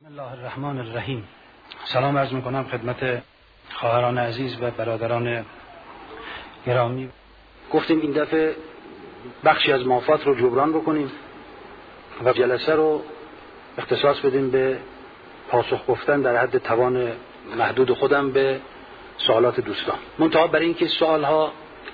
الله الرحمن الرحیم. سلام عرض میکنم خدمت خواهران عزیز و برادران گرامی. گفتیم این دفعه بخشی از مافات رو جبران بکنیم و جلسه رو اختصاص بدیم به پاسخ گفتن در حد توان محدود خودم به سوالات دوستان. منتها برای اینکه سوالها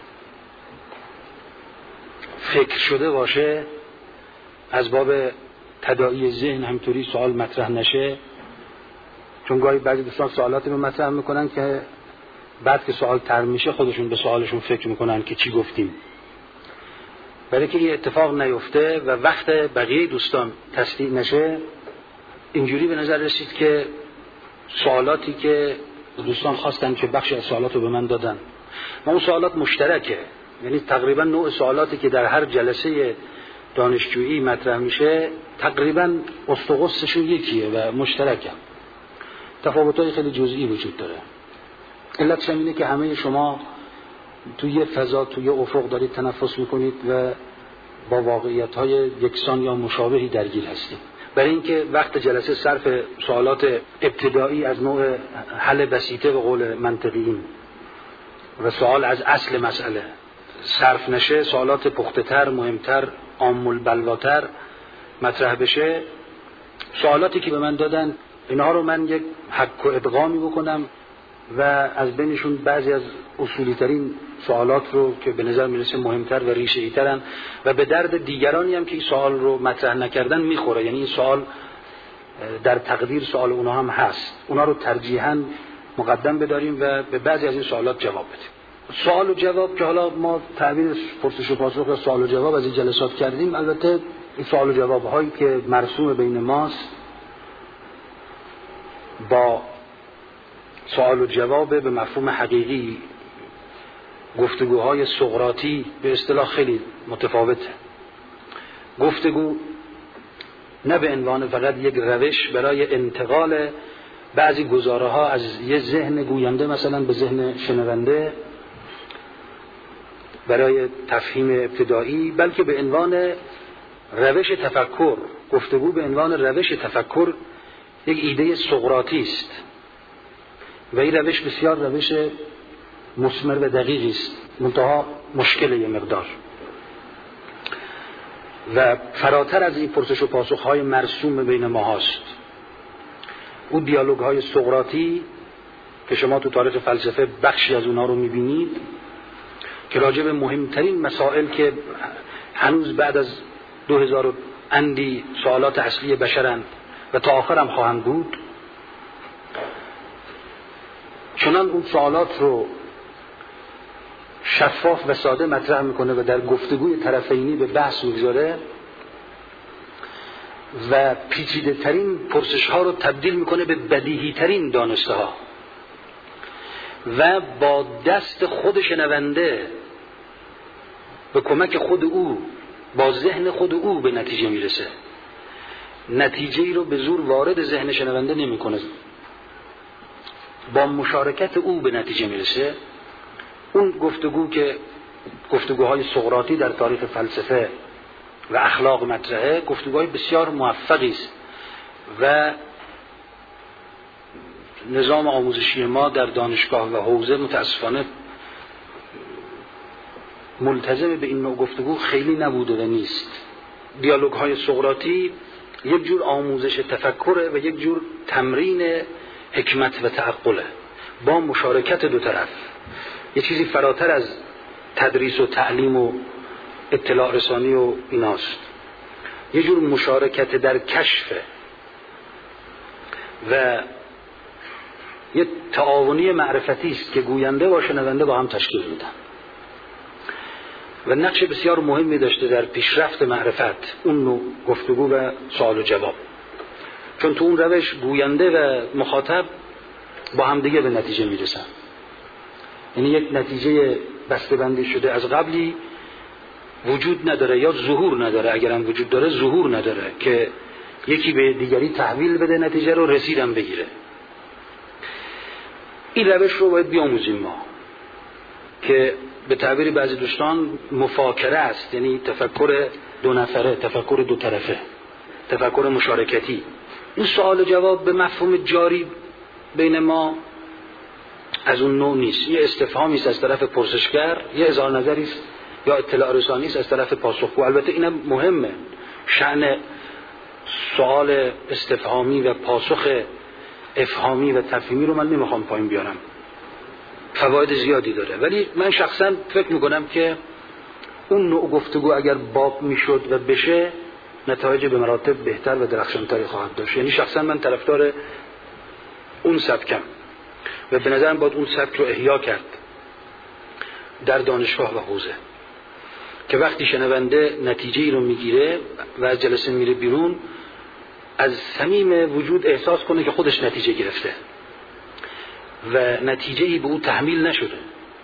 فکر شده باشه، از باب تداعی ذهن همطوری سوال مطرح نشه، چون گاهی بعضی دوستان سوالاتی رو مطرح میکنن که بعد که سوال طرح میشه خودشون به سوالشون فکر میکنن که چی گفتیم. برای که این اتفاق نیفته و وقت بقیه دوستان تصدیق نشه، اینجوری به نظر رسید که سوالاتی که دوستان خواستن که بخشی از سوالات رو به من دادن و اون سوالات مشترکه، یعنی تقریبا نوع سوالاتی که در هر جلسه دانشجویی مطرح میشه تقریبا استقصشون یکیه و مشترکه. تفاوت‌های خیلی جزئی وجود داره. علتش اینه که همه شما توی فضا، توی افق دارید تنفس میکنید و با واقعیت‌های یکسان یا مشابهی درگیر هستید. برای اینکه وقت جلسه صرف سوالات ابتدایی از نوع حل بسیطه به قول منطقیین و سوال از اصل مسئله صرف نشه، سوالات پخته‌تر، مهمتر، عام البلواتر مطرح بشه، سوالاتی که به من دادن اینها رو من یک حک و ادغامی بکنم و از بینشون بعضی از اصولی ترین سوالات رو که به نظر میرسه مهمتر و ریشه‌ای ترن و به درد دیگرانی هم که این سوال رو مطرح نکردن میخوره، یعنی این سوال در تقدیر سوال اونها هم هست، اونها رو ترجیحاً مقدم بداریم و به بعضی از این سوالات جواب بدیم. سوال و جواب که حالا ما تعبیر پرسش و پاسخ یا سوال و جواب از این جلسات کردیم، البته این سوال و جواب هایی که مرسوم بین ماست با سوال و جواب به مفهوم حقیقی گفتگوهای سقراطی به اصطلاح خیلی متفاوته. گفتگو نه به عنوان فقط یک روش برای انتقال بعضی گزاره ها از یه ذهن گوینده مثلا به ذهن شنونده برای تفهیم ابتدایی، بلکه به عنوان روش تفکر. گفتگو به عنوان روش تفکر یک ایده سقراطی است و این روش بسیار روش مثمر و دقیقی است، منتها مشکل یه مقدار و فراتر از این پرسش و پاسخ های مرسوم بین ما هست. اون دیالوگ های سقراطی که شما تو تاریخ فلسفه بخشی از اونها رو میبینید که راجع به مهمترین مسائل که هنوز بعد از 2000 اندی سوالات اصلی بشرن و تا آخر هم خواهند بود، چنان اون سوالات رو شفاف و ساده مطرح میکنه و در گفتگوی طرفینی به بحث میگذاره و پیچیده ترین پرسش ها رو تبدیل میکنه به بدیهی ترین دانسته ها و با دست خود شنونده به کمک خود او با ذهن خود او به نتیجه میرسه. نتیجه ای رو به زور وارد ذهن شنونده نمیکنه، با مشارکت او به نتیجه میرسه. اون گفتگو که گفتگوهای سقراطی در تاریخ فلسفه و اخلاق مطرحه، گفتگوهای بسیار موفقی است و نظام آموزشی ما در دانشگاه و حوزه متاسفانه ملتزم به این نوع گفتگو خیلی نبوده و نیست. دیالوگ های سقراطی یک جور آموزش تفکره و یک جور تمرین حکمت و تعقله با مشارکت دو طرف، یه چیزی فراتر از تدریس و تعلیم و اطلاع رسانی و ایناست، یه جور مشارکت در کشف و یه تعاونی معرفتی است که گوینده و شنونده با هم تشکیل میدن و نقش بسیار مهمی داشته در پیشرفت معرفت اون نوع گفتگو و سوال و جواب، چون تو اون روش گوینده و مخاطب با هم دیگه به نتیجه میرسن. یعنی یک نتیجه بسته‌بندی شده از قبلی وجود نداره یا ظهور نداره، اگرم وجود داره ظهور نداره که یکی به دیگری تحویل بده نتیجه رو رسیدم بگیره. این روش رو باید بیاموزیم ما که به تعبیر بعضی دوستان مفاکره است، یعنی تفکر دو نفره، تفکر دو طرفه، تفکر مشارکتی. این سوال جواب به مفهوم جاری بین ما از اون نوع نیست. یه استفهامی است از طرف پرسشگر، یه اظهار نظری است یا اطلاع رسانی است از طرف پاسخگو. البته اینم مهمه، شأن سوال استفهامی و پاسخ افهامی و تفهیمی رو من نمیخوام پایین بیارم، فواید زیادی داره، ولی من شخصا فکر میکنم که اون نوع گفتگو اگر باب میشد و بشه نتایج به مراتب بهتر و درخشانتری خواهد داشت. یعنی شخصا من طرفدار اون سبکم و به نظرم باید اون سبک رو احیا کرد در دانشگاه و حوزه، که وقتی شنونده نتیجه‌ای رو میگیره و از جلسه میره بیرون از صمیم وجود احساس کنه که خودش نتیجه گرفته و نتیجه‌ای به او تحمیل نشده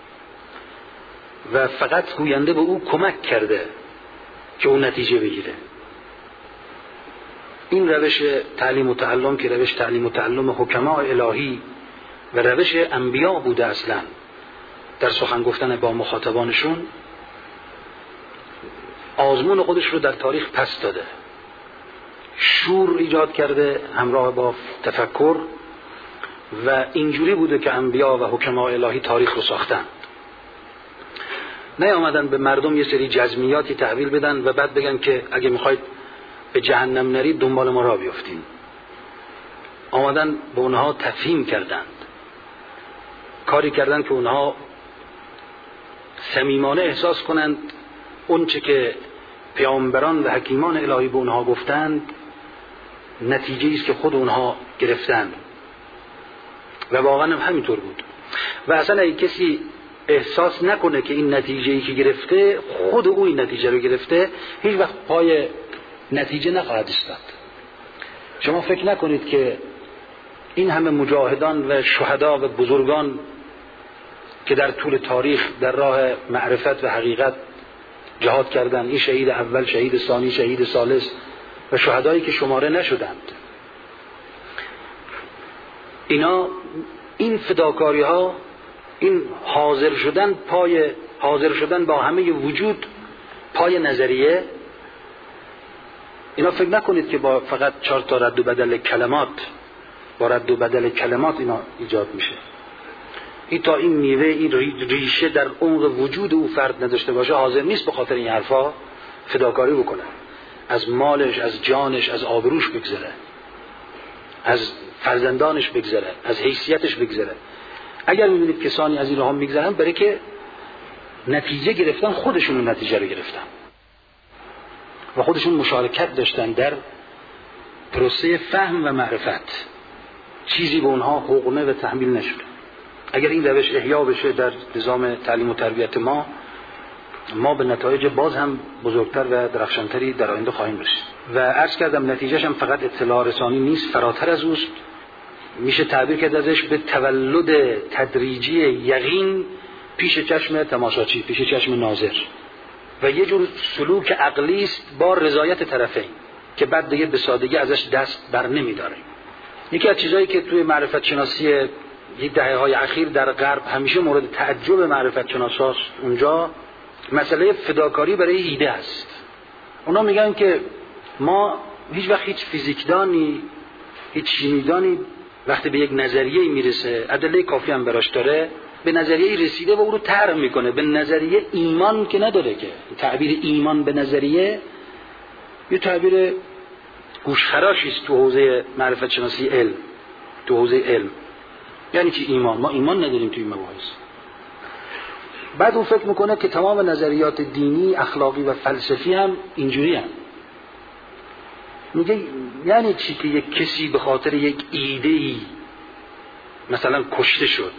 و فقط گوینده به او کمک کرده که اون نتیجه بگیره. این روش تعلیم و تعلم که روش تعلیم و تعلم حکماء الهی و روش انبیا بوده اصلا در سخن گفتن با مخاطبانشون، آزمون خودش رو در تاریخ پس داده، شور ایجاد کرده همراه با تفکر و اینجوری بوده که انبیا و حکماء الهی تاریخ رو ساختند. نیامدن به مردم یه سری جزمیاتی تحویل بدن و بعد بگن که اگه میخواید به جهنم نرید دنبال ما را بیافتین. آمدن به اونها تفهیم کردند، کاری کردند که اونها صمیمانه احساس کنند اون چه که پیامبران و حکیمان الهی به اونها گفتند نتیجه است که خود اونها گرفتند و واقعا همینطور بود. و اصلا اگه کسی احساس نکنه که این نتیجه‌ای که گرفته خود او این نتیجه رو گرفته، هیچ وقت پای نتیجه نخواهد ایستاد. شما فکر نکنید که این همه مجاهدان و شهدا و بزرگان که در طول تاریخ در راه معرفت و حقیقت جهاد کردند، این شهید اول، شهید ثانی، شهید ثالث و شهدایی که شماره نشدند، اینا این فداکاری ها، این حاضر شدن با همه وجود پای نظریه، اینا فکر نکنید که با فقط 4 تا رد و بدل کلمات، با رد و بدل کلمات اینا ایجاد میشه. این تا این میوه، این ریشه در عمق وجود او فرد نداشته باشه، حاضر نیست به خاطر این حرفا فداکاری بکنه، از مالش، از جانش، از آبروش بگذره، از فرزندانش بگذره، از حیثیتش بگذره. اگر می‌بینید کسانی از این راه میگذرن، برای که نتیجه گرفتن، خودشون نتیجه رو گرفتن و خودشون مشارکت داشتن در پروسه فهم و معرفت، چیزی به اونها حقنه و تحمیل نشده. اگر این روش احیا بشه در نظام تعلیم و تربیت ما به نتایج باز هم بزرگتر و درخشانتری در آینده خواهیم رسید. و عرض کردم نتیجهش هم فقط اطلاع رسانی نیست، فراتر از اوست. میشه تعبیر کرد ازش به تولد تدریجی یقین پیش چشم تماشاچی، پیش چشم ناظر، و یه جور سلوک عقلی است با رضایت طرفین که بعد دیگه به سادگی ازش دست بر نمیداره. یکی از چیزایی که توی معرفت شناسی یک دهه‌های اخیر در غرب همیشه مورد تعجب معرفت شناساست، اونجا مسئله فداکاری برای ایده است. اونا میگن که ما هیچ وقت هیچ فیزیکدانی، هیچ شیمیدانی وقتی به یک نظریه میرسه، ادله کافی هم براش داره، به نظریه رسیده و او رو طرح میکنه. به نظریه ایمان که نداره، که تعبیر ایمان به نظریه یه تعبیر گوشخراشی است تو حوزه معرفت شناسی علم، تو حوزه علم. یعنی چی ایمان؟ ما ایمان نداریم توی مباحث. بعد اون فکر میکنه که تمام نظریات دینی، اخلاقی و فلسفی هم اینجوری هم. میگه یعنی چی که یک کسی به خاطر یک ایده‌ای مثلا کشته شد؟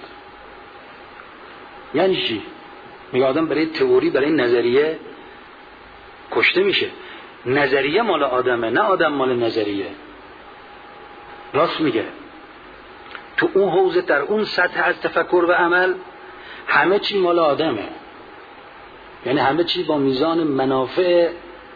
یعنی چی؟ میگه آدم برای تئوری، برای نظریه کشته میشه. نظریه مال آدمه، نه آدم مال نظریه. راست میگه. تو اون حوزه، در اون سطح از تفکر و عمل، همه چی مال آدمه. یعنی همه چی با میزان منافع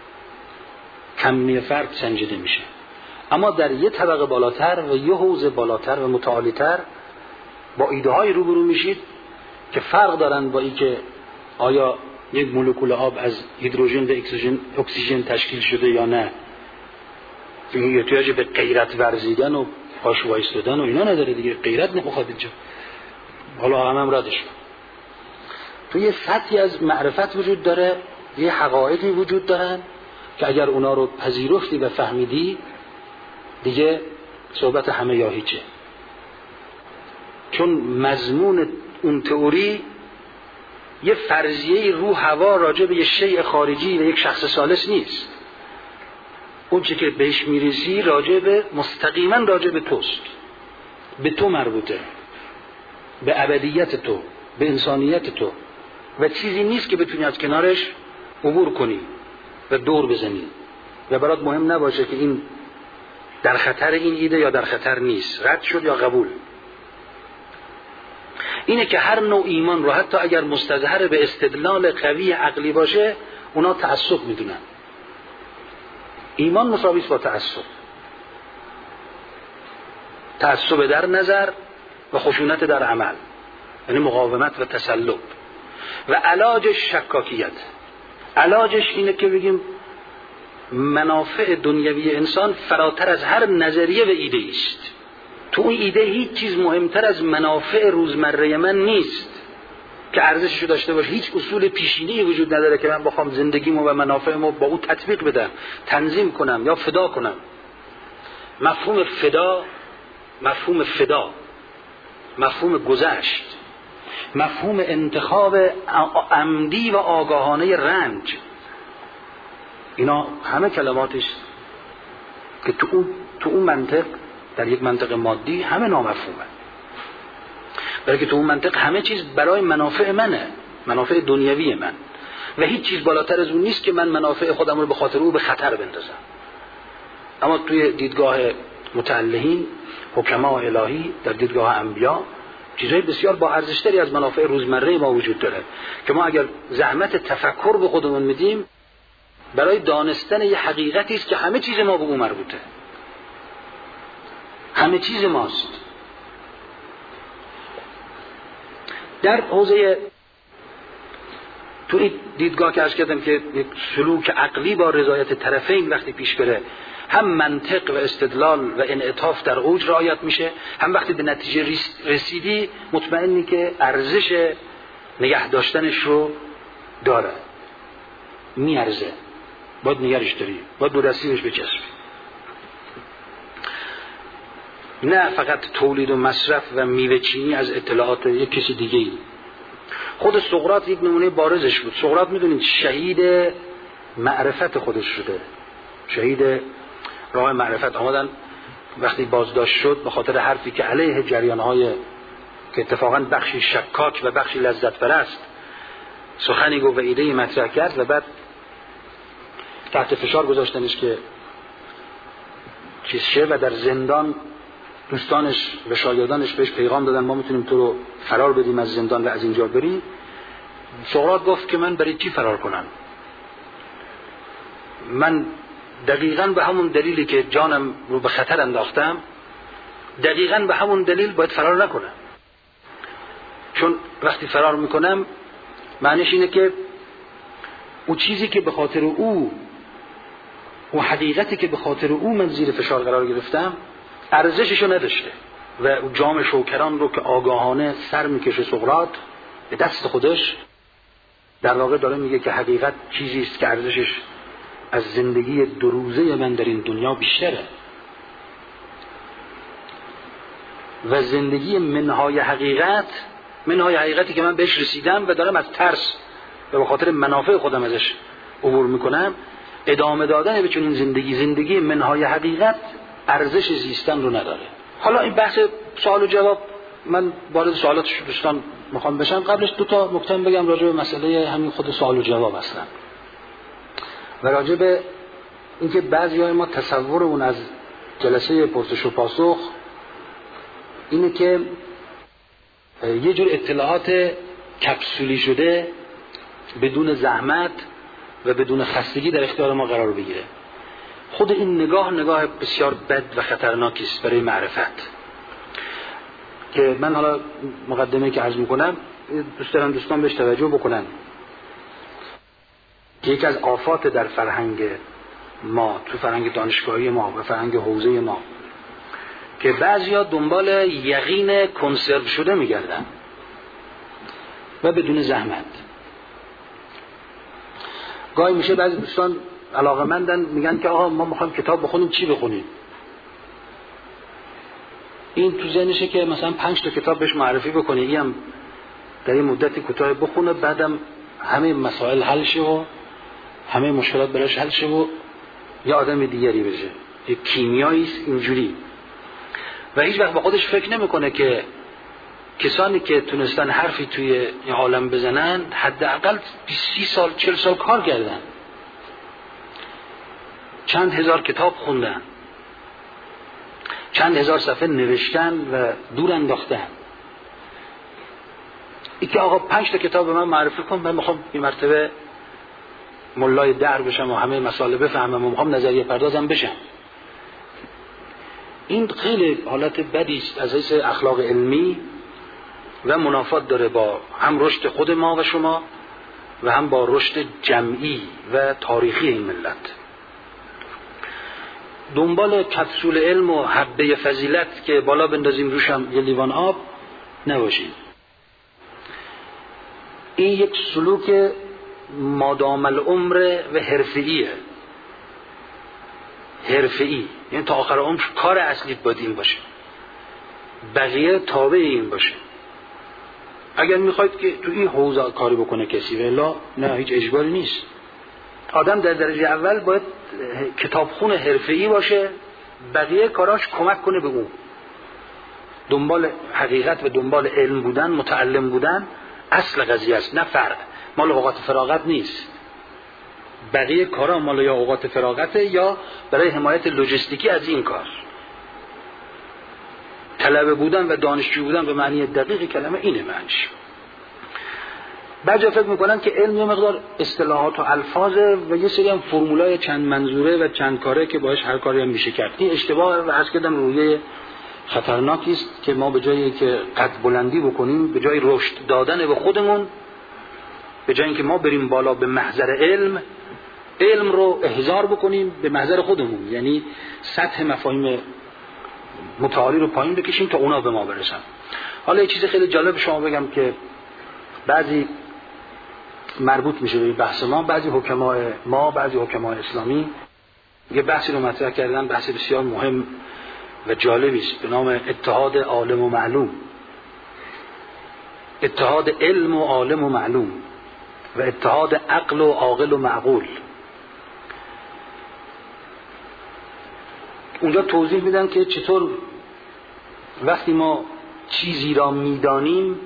کمی فرد سنجیده میشه. اما در یه طبقه بالاتر و یه حوزه بالاتر و متعالی‌تر با ایده های روبرو میشید که فرق دارن با این که آیا یک مولکول آب از هیدروژن و اکسیژن تشکیل شده یا نه، این احتیاج به غیرت ورزیدن و پاش وایستادن و اینا نداره دیگه، غیرت نمیخواد اینجا. حالا هم ردش کن. تو یه سطحی از معرفت وجود داره، یه حقایقی وجود دارن که اگر اونا رو پذیرفتی و فهمیدی دیگه صحبت همه یا هیچه. چون مضمون اون تئوری یه فرضیه رو هوا راجع به یه شیء خارجی و یک شخص ثالث نیست. اون چی که بهش میرسی مستقیما راجع به توست، به تو مربوطه، به ابدیت تو، به انسانیت تو، و چیزی نیست که بتونی از کنارش عبور کنی و دور بزنی و برات مهم نباشه که این در خطر این ایده یا در خطر نیست، رد شد یا قبول. اینه که هر نوع ایمان رو حتی اگر مستظهر به استدلال قوی عقلی باشه اونا تعصب میدونن. ایمان مساوی است با تعصب. تعصب در نظر و خشونت در عمل، یعنی مقاومت و تسلب. و علاجش شکاکیت. علاجش اینه که بگیم منافع دنیوی انسان فراتر از هر نظریه و ایده است. تو اون ایده هیچ چیز مهمتر از منافع روزمره من نیست که ارزششو داشته باشه. هیچ اصول پیشینی وجود نداره که من بخوام زندگیمو و منافعمو با اون تطبیق بدم، تنظیم کنم یا فدا کنم. مفهوم گذشت، مفهوم انتخاب عمدی و آگاهانه رنج، اینا همه کلماتش که تو اون منطق، در یک منطق مادی همه نامفهومه. برای که تو اون منطق همه چیز برای منافع منه، منافع دنیوی من، و هیچ چیز بالاتر از اون نیست که من منافع خودم رو به خاطر او به خطر بندازم. اما توی دیدگاه متعلهین، حکما الهی، در دیدگاه انبیا، چیزهای بسیار با ارزشتری از منافع روزمره ما وجود داره که ما اگر زحمت تفکر به خودمون میدیم برای دانستن یه حقیقتی است که همه چیز ما به اون مربوطه، همه چیز ماست. در حوزه تو این دیدگاه که عرض کردم که یک سلوک عقلی با رضایت طرفین وقتی پیش بره، هم منطق و استدلال و انعطاف در اوج رعایت میشه، هم وقتی به نتیجه رسیدی مطمئنی که ارزش نگه داشتنش رو داره، میارزه، باید نگرش داری، باید دو دستیش بچسبی، نه فقط تولید و مصرف و میوه چینی از اطلاعات یک کسی دیگه ای. خود سقراط یک نمونه بارزش بود. سقراط میدونید شهید معرفت خودش شده، شهید راه معرفت. آمدن وقتی بازداشت شد به خاطر حرفی که علیه جریانهای که اتفاقا بخشی شکاک و بخشی لذت پرست سخنی گفت و ایده‌ای مطرح کرد و بعد تحت فشار گذاشتنش که چیز شه و در زندان دوستانش و شاگردانش بهش پیغام دادن ما میتونیم تو رو فرار بدیم از زندان و از اینجا بری. سقراط گفت که من برای چی فرار کنم؟ من دقیقاً به همون دلیلی که جانم رو به خطر انداختم، دقیقاً به همون دلیل باید فرار نکنم. چون وقتی فرار میکنم معنیش اینه که اون چیزی که به خاطر او، اون حقیقتی که به خاطر او من زیر فشار قرار گرفتم ارزششو نداشته. و اون جام شوکران رو که آگاهانه سر میکشه سقراط به دست خودش، در واقع داره میگه که حقیقت چیزی است که ارزشش از زندگی دو روزه من در این دنیا بیشتره و زندگی منهای حقیقتی که من بهش رسیدم و دارم از ترس و به خاطر منافع خودم ازش عبور میکنم، ادامه دادن به چنین زندگی منهای حقیقت ارزش زیستن رو نداره. حالا این بحث سوال و جواب، من وارد سوالات دوستان میخوام بشم. قبلش دو تا نکته بگم راجع به مسئله همین خود سوال و جواب اصلا و راجع به اینکه بعضی‌های ما تصورمون از جلسه پرسش و پاسخ اینه که یه جور اطلاعات کپسولی شده بدون زحمت و بدون خستگی در اختیار ما قرار بگیره. خود این نگاه بسیار بد و خطرناکی است برای معرفت که من حالا مقدمه که عرض میکنم دوست دارم دوستان بهش توجه بکنن که یکی از آفات در فرهنگ ما، تو فرهنگ دانشگاهی ما و فرهنگ حوزه ما، که بعضیا دنبال یقین کنسرو شده میگردن و بدون زحمت. گاهی میشه بعضی دوستان علاقه‌مندن میگن که آقا ما میخوایم کتاب بخونیم، چی بخونیم؟ این تو ذهنشه که مثلا 5 تا کتاب بهش معرفی بکنه، اینم در این مدتی کوتاه بخونه، بعدم همه مسائل حل شه و همه مشکلات براش حل شه و یه آدم دیگری بشه. یه کیمیایی است اینجوری. و هیچ وقت با خودش فکر نمیکنه که کسانی که تونستن حرفی توی این عالم بزنن حداقل 30 سال 40 سال کار کردن، چند هزار کتاب خوندن، چند هزار صفحه نوشتن و دور انداختن. این که آقا 5 تا کتاب به من معرفی کن، من میخوام این مرتبه ملای در بشم و همه مسائل بفهمم و میخوام نظریه پردازم بشم، این خیلی حالت بدی است از حیث اخلاق علمی و منافات داره با هم رشد خود ما و شما و هم با رشد جمعی و تاریخی این ملت. دنبال کپسول علم و حبه فضیلت که بالا بندازیم روشم یه لیوان آب نباشید. این یک سلوک مادام العمر و حرفه‌ایه. حرفه‌ای یعنی تا آخر عمر کار اصلی باید این باشه، بقیه تابع این باشه. اگر میخواید که تو این حوزه کاری بکنه کسی، ولی نه، هیچ اجباری نیست. آدم در درجه اول باید کتابخون حرفه‌ای باشه، بقیه کاراش کمک کنه به اون. دنبال حقیقت و دنبال علم بودن، متعلم بودن اصل قضیه است، نه فرع. مال اوقات فراغت نیست. بقیه کارا مال یا اوقات فراغته یا برای حمایت لوجستیکی از این کار. طلبه بودن و دانشجو بودن به معنی دقیق کلمه اینه معنیش. بعضی فکر میکنن که علم یه مقدار اصطلاحات و الفاظه و یه سری هم فرمولای چند منظوره و چند کاره که باهاش هر کاری هم میشه کرد. این اشتباه و عرض کردم رویه خطرناکی است که ما به جایی که قد بلندی بکنیم، به جای رشد دادن به خودمون، به جای اینکه ما بریم بالا به محضر علم رو احضار بکنیم به محضر خودمون، یعنی سطح مفاهیم متعالی رو پایین بکشیم تا اونا به ما برسن. حالا یه چیز خیلی جالب شما بگم که بعضی مربوط میشه به بحث ما، بعضی حکمای اسلامی یه بحثی رو مطرح کردن، بحث بسیار مهم و جالبی است به نام اتحاد عالم و معلوم، اتحاد علم و عالم و معلوم و اتحاد عقل و عاقل و معقول. اونجا توضیح میدن که چطور وقتی ما چیزی را میدانیم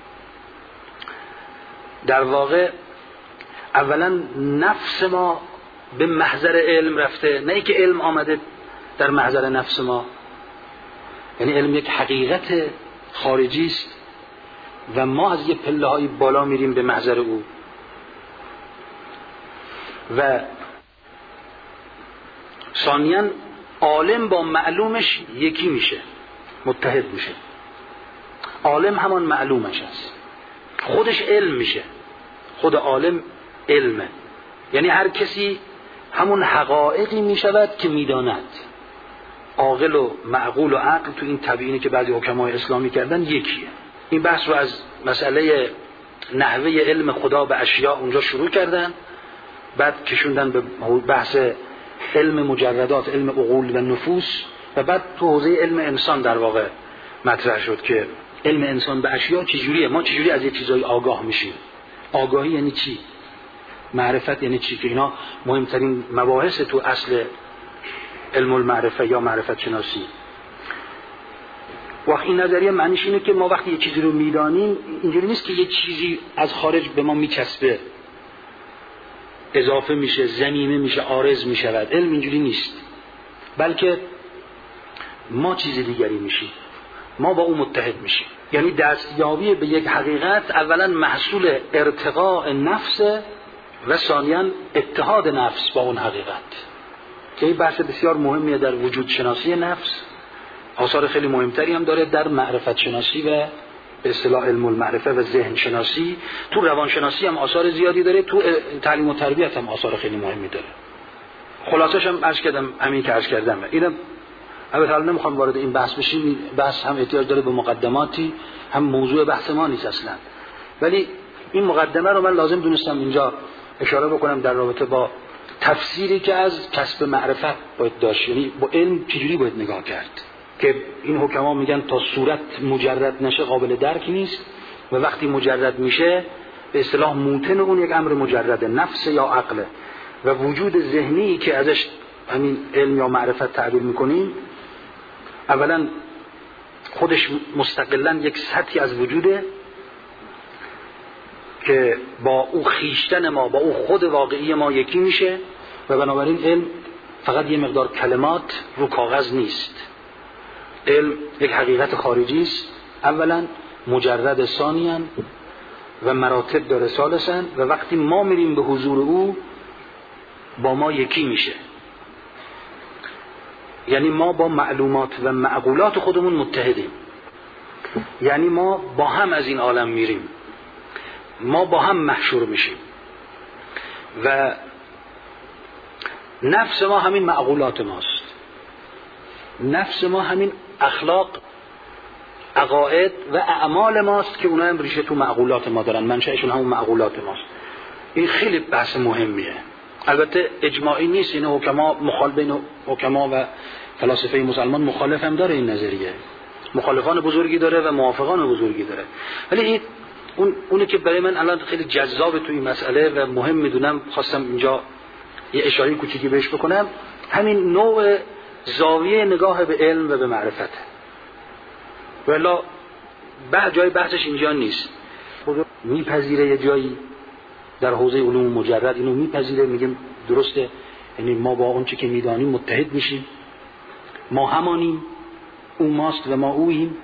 در واقع اولا نفس ما به محضر علم رفته، نه اینکه علم آمده در محضر نفس ما. یعنی علم یک حقیقت خارجی است و ما از یه پله های بالا میریم به محضر او. و ثانیاً عالم با معلومش یکی میشه، متحد میشه. عالم همان معلومش است، خودش علم میشه، خود عالم علمه. یعنی هر کسی همون حقایقی میشود که میداند. عاقل و معقول و عقل تو این تبیینی که بعضی حکمای اسلامی کردن یکیه. این بحث رو از مسئله نحوه علم خدا به اشیاء اونجا شروع کردن، بعد کشوندن به بحث علم مجردات، علم عقول و نفوس، و بعد تو حوزه علم انسان در واقع مطرح شد که علم انسان به اشیاء چجوریه، ما چجوری از یه چیزایی آگاه میشیم. آگاهی یعنی چی؟ معرفت یعنی چی؟ که اینا مهمترین مباحث تو اصل علم المعرفه یا معرفت شناسی. وقتی این نظریه معنیش اینه که ما وقتی یه چیزی رو میدانیم، اینجوری نیست که یه چیزی از خارج به ما میچسبه، اضافه میشه، ضمیمه میشه، عارض میشود. علم اینجوری نیست، بلکه ما چیز دیگری میشیم، ما با اون متحد میشیم. یعنی دستیابی به یک حقیقت اولا محصول ارتقاء نفس و ثانیاً اتحاد نفس با اون حقیقت، که این بحث بسیار مهمیه در وجود شناسی نفس. آثار خیلی مهمتری هم داره در معرفت شناسی و به اصطلاح علم المعرفه و ذهن شناسی. تو روان شناسی هم آثار زیادی داره، تو تعلیم و تربیت هم آثار خیلی مهمی داره. خلاصش هم عرض کردم، همین که عرض کردم. اینم البته حالا نمیخوام وارد این بحث بشیم، بحث هم احتیاج داره به مقدماتی، هم موضوع بحث ما نیست اصلا، ولی این مقدمه رو من لازم دونستم اینجا اشاره بکنم در رابطه با تفسیری که از کسب معرفت باید داشت، یعنی با علم چجوری باید نگاه کرد که این حکما میگن تا صورت مجرد نشه قابل درک نیست و وقتی مجرد میشه به اصطلاح موتن اون یک امر مجرد نفس یا عقل و وجود ذهنی که ازش همین علم یا معرفت تعبیر میکنیم اولا خودش مستقلاً یک سطحی از وجوده که با او خیشتن ما، با او خود واقعی ما یکی میشه و بنابراین علم فقط یه مقدار کلمات رو کاغذ نیست. علم یک حقیقت خارجی است اولا، مجرد ثانیاً و مراتب داره ثالثاً و وقتی ما میریم به حضور او با ما یکی میشه، یعنی ما با معلومات و معقولات خودمون متحدیم، یعنی ما با هم از این عالم میریم، ما با هم محشور میشیم و نفس ما همین معقولات ماست، نفس ما همین اخلاق، عقاید و اعمال ماست که اونها هم ریشه تو معقولات ما دارن، منشأشون همون معقولات ماست. این خیلی بحث مهمیه، البته اجماعی نیست، این بین حکما و فلاسفه مسلمان مخالف هم داره این نظریه، مخالفان بزرگی داره و موافقان بزرگی داره، ولی این اونی که برای من الان خیلی جذاب تو این مسئله و مهم میدونم، خواستم اینجا یه اشاره کوچیکی بهش بکنم، همین نوع زاویه نگاه به علم و به معرفت. ولی جای بحثش اینجا نیست، میپذیره یه جایی در حوزه علوم مجرد اینو میپذیره، میگیم درسته، یعنی ما با اون چی که میدانیم متحد میشیم، ما همانیم، او ماست و ما اوییم،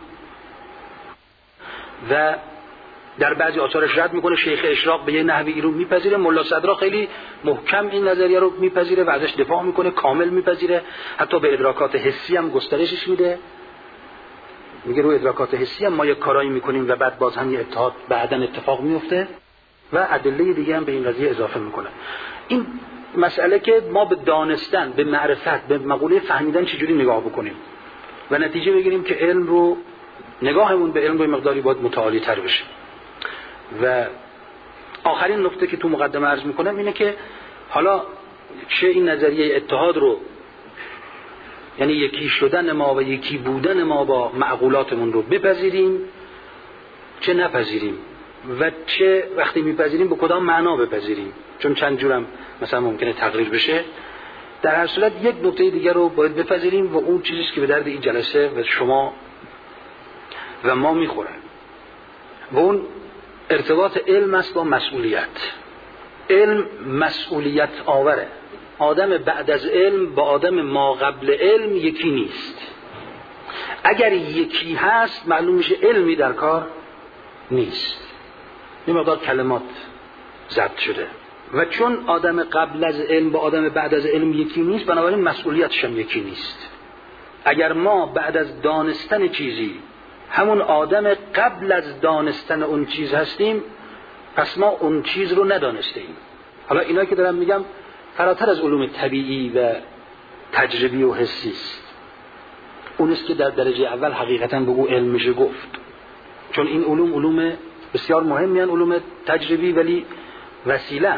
و در بعضی آثارش رد میکنه. شیخ اشراق به یه نحوی رو میپذیره، ملا صدرا خیلی محکم این نظریه رو میپذیره و ازش دفاع میکنه، کامل میپذیره، حتی به ادراکات حسی هم گسترشش میده، میگه رو ادراکات حسی هم ما یک کارایی میکنیم و بعد باز هم یه اتحاد بعداً اتفاق میفته و ادله دیگه هم به این قضیه اضافه میکنه. این مسئله که ما به دانستن، به معرفت، به مقوله فهمیدن چجوری نگاه بکنیم و نتیجه بگیریم که علم رو، نگاهمون به علم رو مقداری باید متعالی تر بشه. و آخرین نکته که تو مقدمه عرض میکنم اینه که حالا چه این نظریه اتحاد رو، یعنی یکی شدن ما و یکی بودن ما با معقولاتمون رو بپذیریم چه نپذیریم و چه وقتی میپذیریم به کدام معنا بپذیریم، چون چند جورم مثلا ممکنه تغییر بشه. در هر صورت یک نکته دیگر رو باید بپذیریم و اون چیزیست که به درد این جلسه و شما و ما میخوره و اون ارتباط علم است با مسئولیت. علم مسئولیت آوره. آدم بعد از علم با آدم ما قبل علم یکی نیست. اگر یکی هست معلوم میشه علمی در کار نیست، یه مقدار کلمات ضبط شده و چون آدم قبل از علم با آدم بعد از علم یکی نیست، بنابراین مسئولیتش هم یکی نیست. اگر ما بعد از دانستن چیزی همون آدم قبل از دانستن اون چیز هستیم، پس ما اون چیز رو ندانسته ایم. حالا اینا که دارم میگم فراتر از علوم طبیعی و تجربی و حسی است، اونیست که در درجه اول حقیقتا به او علم میشه گفت، چون این علوم بسیار مهمی هستند، علوم تجربی، ولی وسیله،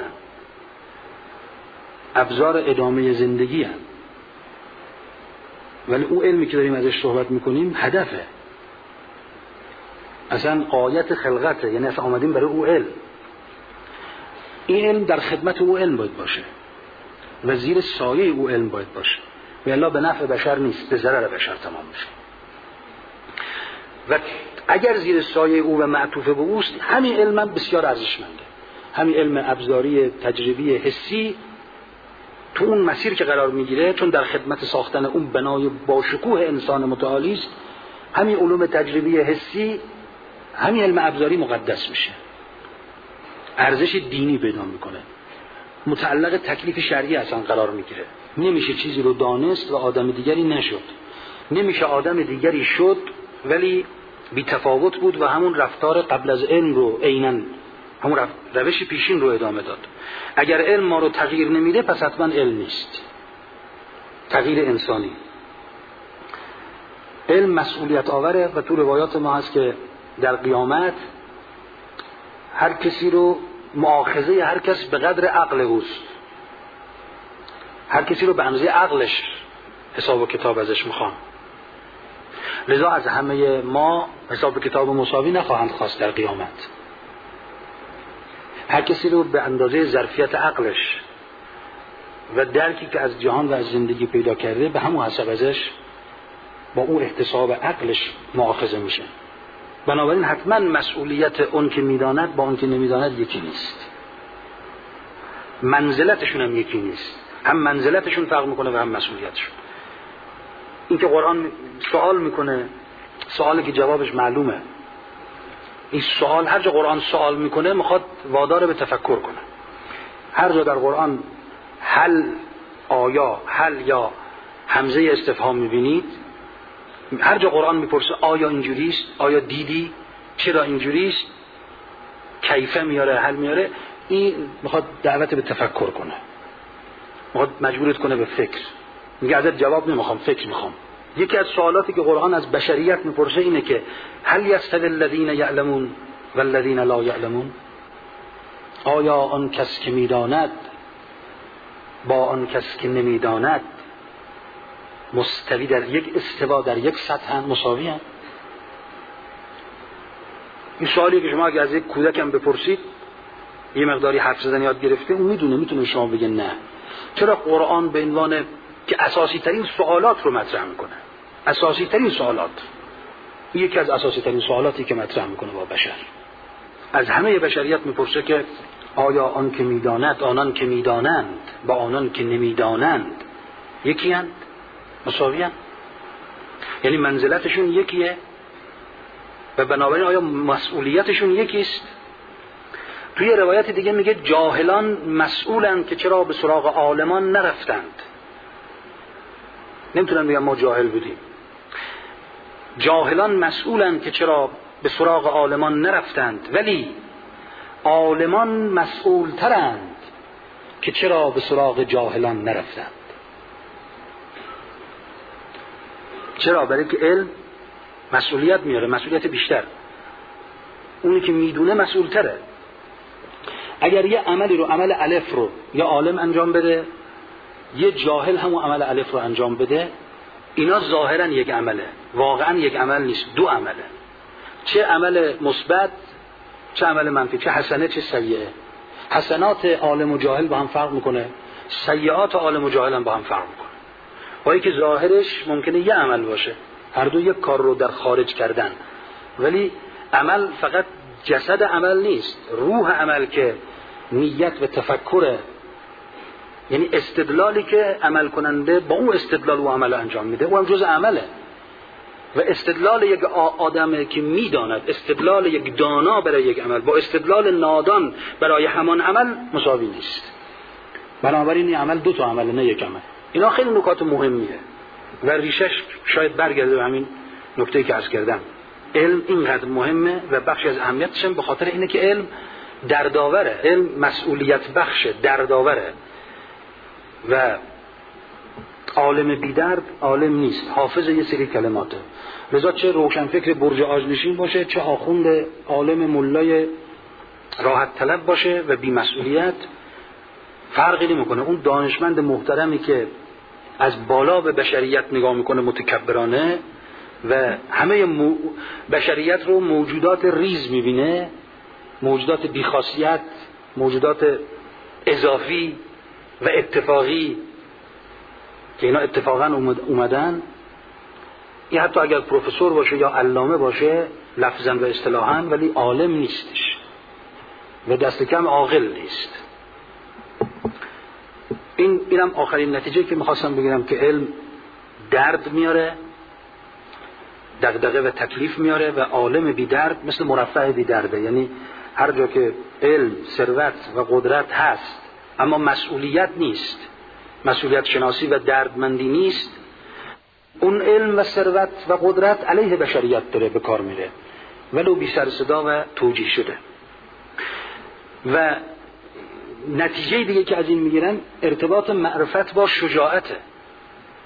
ابزار ادامه زندگی هستند، ولی او علمی که داریم ازش صحبت میکنیم هدفه، اصلا غایت خلقته، یعنی اصلا آمدیم برای او علم. این علم در خدمت او علم باید باشه و زیر سایه او علم باید باشه، و الا به نفع بشر نیست، به ضرر بشر تمام میشه. و اگر زیر سایه او و معطوف به اوست، همین علم هم بسیار ارزشمنده. همین علم ابزاری تجربی حسی تو اون مسیر که قرار میگیره، چون در خدمت ساختن اون بنای باشکوه انسان متعالی است، همین علوم تجربی حسی، همین علم ابزاری مقدس میشه، ارزش دینی پیدا میکنه، متعلق تکلیف شرعی اصلا قرار میگیره. نمیشه چیزی رو دانست و آدم دیگری نشد، نمیشه آدم دیگری شد ولی بی تفاوت بود و همون رفتار قبل از علم رو عیناً همون روش پیشین رو ادامه داد. اگر علم ما رو تغییر نمیده پس حتما علم نیست. تغییر انسانی. علم مسئولیت آوره و تو روایات ما هست که در قیامت هر کسی رو مؤاخذه هر کس به قدر عقل اوست، هر کسی رو به اندازه عقلش حساب و کتاب ازش میخوان. لذا از همه ما حساب و کتاب مساوی نخواهند خواست در قیامت. هر کسی رو به اندازه ظرفیت عقلش و درکی که از جهان و از زندگی پیدا کرده به همون حساب ازش با اون احتساب عقلش مؤاخذه میشه. بنابراین حتما مسئولیت اون که میداند با اون که نمیداند یکی نیست، منزلتشون هم یکی نیست، هم منزلتشون فرق میکنه و هم مسئولیتشون. این که قرآن سوال میکنه، سوالی که جوابش معلومه، این سوال هر جا قرآن سوال میکنه میخواد وادار به تفکر کنه. هر جا در قرآن هل آیا هل یا همزه استفهام میبینید، هر جا قرآن میپرسه آیا اینجوریست، آیا دیدی، چرا اینجوریست، کیفه میاره، هل میاره، این میخواد دعوت به تفکر کنه، میخواد مجبورت کنه به فکر. میگه ازت جواب نمیخوام، فکر میخوام. یکی از سوالاتی که قرآن از بشریت میپرسه اینه که هل یستوی الذین یعلمون والذین لا یعلمون، آیا آن کس که میداند با آن کس که نمیداند مستوی در یک استوا در یک سطح مساوی هم؟ این سوالی که شما اگه از یک کودکم بپرسید یه مقداری حرف زدن یاد گرفته، اون میتونه شما بگه نه. چرا قرآن به عنوان که اساسی ترین سوالات رو مطرح میکنه، اساسی ترین سوالات، یکی از اساسی ترین سوالاتی که مطرح میکنه با بشر، از همه بشریت میپرسه که آیا آن که میداند، آنان که میدانند با آنان که نمیدانند یکی هستند، مساوی هستند، یعنی منزلتشون یکیه و بنابراین آیا مسئولیتشون یکیست؟ توی روایت دیگه میگه جاهلان مسئولند که چرا به سراغ عالمان نرفتند. نمیتونن بگن ما جاهل بودیم. جاهلان مسئولند که چرا به سراغ عالمان نرفتند، ولی عالمان مسئول ترند که چرا به سراغ جاهلان نرفتند. چرا؟ برای که علم مسئولیت میاره، مسئولیت بیشتر. اونی که میدونه مسئول تره. اگر یه عملی رو، عمل الف رو یا عالم انجام بده، یه جاهل همون عمل الف رو انجام بده، اینا ظاهرا یک عمله، واقعا یک عمل نیست، دو عمله. چه عمل مثبت، چه عمل منفی، چه حسنه چه سیئه. حسنات عالم و جاهل با هم فرق میکنه، سیئات عالم و جاهل هم با هم فرق میکنه. با اینکه ظاهرش ممکنه یه عمل باشه، هر دو یک کار رو در خارج کردن، ولی عمل فقط جسد عمل نیست، روح عمل که نیت و تفکره، یعنی استدلالی که عمل کننده با اون استدلال و عمل انجام میده، اون هم جز عمله. و استدلال یک آدم که میداند، استدلال یک دانا برای یک عمل با استدلال نادان برای همان عمل مساوی نیست. بنابراین این عمل دو تا عمل، نه یک عمل. اینا خیلی نکات مهمیه و ریشش شاید برگرده به همین نکته‌ای که عرض کردم. علم اینقدر مهمه و بخشی از اهمیتش هم به خاطر اینه که علم دردآوره، علم مسئولیت بخشه، دردآوره و عالم بی درد عالم نیست، حافظ یه سری کلماته. لذا چه روشنفکر برج آجنشین باشه، چه آخوند عالم ملای راحت طلب باشه و بی مسئولیت، فرقی نمیکنه. اون دانشمند محترمی که از بالا به بشریت نگاه میکنه متکبرانه و همه بشریت رو موجودات ریز میبینه، موجودات بیخاصیت، موجودات اضافی و اتفاقی که اینا اتفاقا اومدن، این حتی اگر پروفسور باشه یا علامه باشه لفظاً و اصطلاحاً، ولی عالم نیستش و دست کم عاقل نیست. اینم آخرین نتیجه که میخواستم بگیرم که علم درد میاره، دغدغه و تکلیف میاره و عالم بی درد مثل مرفه بی درده. یعنی هر جا که علم، ثروت و قدرت هست اما مسئولیت نیست، مسئولیت شناسی و دردمندی نیست، اون علم و ثروت و قدرت علیه بشریت داره به کار میره ولو بی سر صدا و توجیه شده. و نتیجه دیگه که از این میگیرن ارتباط معرفت با شجاعته.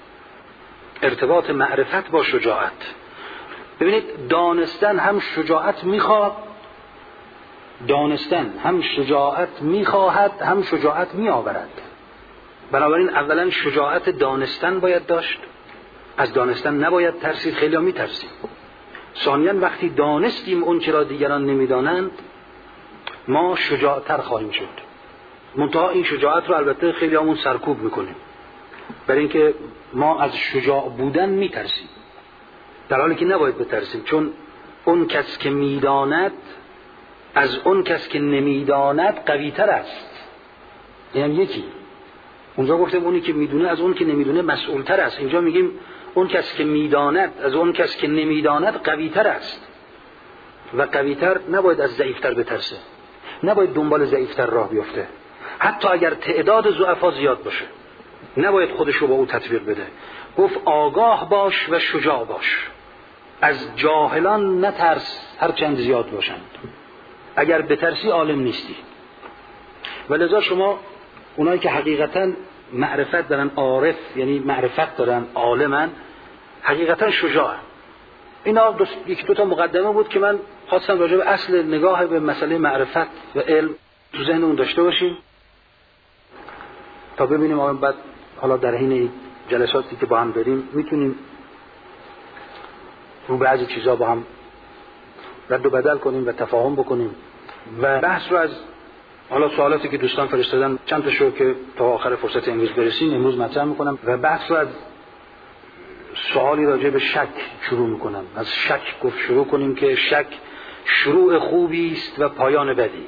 ارتباط معرفت با شجاعت. ببینید دانستن هم شجاعت میخواد، دانستن هم شجاعت میخواهد، هم شجاعت میآورد. بنابراین اولا شجاعت دانستن باید داشت، از دانستن نباید ترسید، خیلی ها میترسیم. ثانیاً وقتی دانستیم اون چرا دیگران نمیدانند ما شجاعتر خواهیم شد. منتها این شجاعت رو البته خیلی همون سرکوب میکنیم، برای اینکه ما از شجاع بودن میترسیم، در حالی که نباید بترسیم، چون اون کس که میداند از اون کس که نمیداند قوی تر است. یعنی یکی اونجا گفتیم اونی که میدونه از اون که نمیدونه مسئول تر است، اینجا میگیم اون کس که میداند از اون کس که نمیداند قوی تر است. و قوی تر نباید از ضعیف تر بترسه، نباید دنبال ضعیف تر راه بیفته، حتی اگر تعداد ضعفا زیاد باشه نباید خودشو با او تطبیق بده. گفت آگاه باش و شجاع باش، از جاهلان نترس هر چند زیاد باشند، اگر بترسی عالم نیستی. ولذا شما اونایی که حقیقتا معرفت دارن، عارف یعنی معرفت دارن، عالمن، حقیقتا شجاع. اینا یکی دو تا مقدمه بود که من خواستم راجع به اصل نگاه به مسئله معرفت و علم تو ذهنمون داشته باشیم تا ببینیم آن بعد حالا در حین جلساتی که با هم بریم میتونیم رو بعضی چیزا با هم رد و بدل کنیم و تفاهم بکنیم. و بحث رو از حالا سوالاتی که دوستان فرستادن چند تا شو که تا آخر فرصت امروز برسیم امروز مطرح میکنم و بحث رو از سوالی راجع به شک شروع میکنم. از شک گفت شروع کنیم که شک شروع خوبی است و پایان بدی.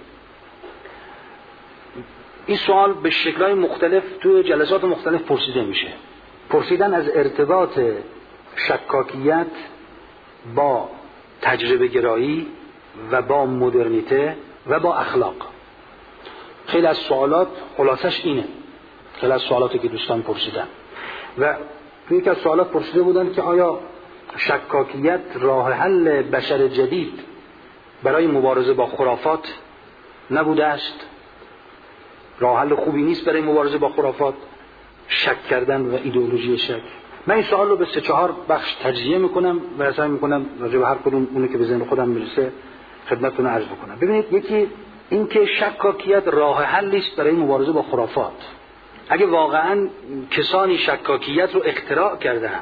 این سوال به شکل‌های مختلف تو جلسات مختلف پرسیده میشه. پرسیدن از ارتباط شکاکیت با تجربه گرایی و با مدرنیته و با اخلاق. خیلی از سوالات خلاصش اینه، خیلی از سوالاتی که دوستان پرسیدن و توی یکی از سوالات پرسیده بودن که آیا شکاکیت راه حل بشر جدید برای مبارزه با خرافات نبوده است؟ راه حل خوبی نیست برای مبارزه با خرافات شک کردن و ایدئولوژی شک؟ من این سوال رو به 3-4 بخش تجزیه میکنم و سعی میکنم راجع به هر کدوم اونی که به ذهن خودم میرسه خدمتتون عرض بکنم. ببینید، یکی این که شکاکیت راه حلی است برای مبارزه با خرافات. اگه واقعا کسانی شکاکیت رو اختراع کردن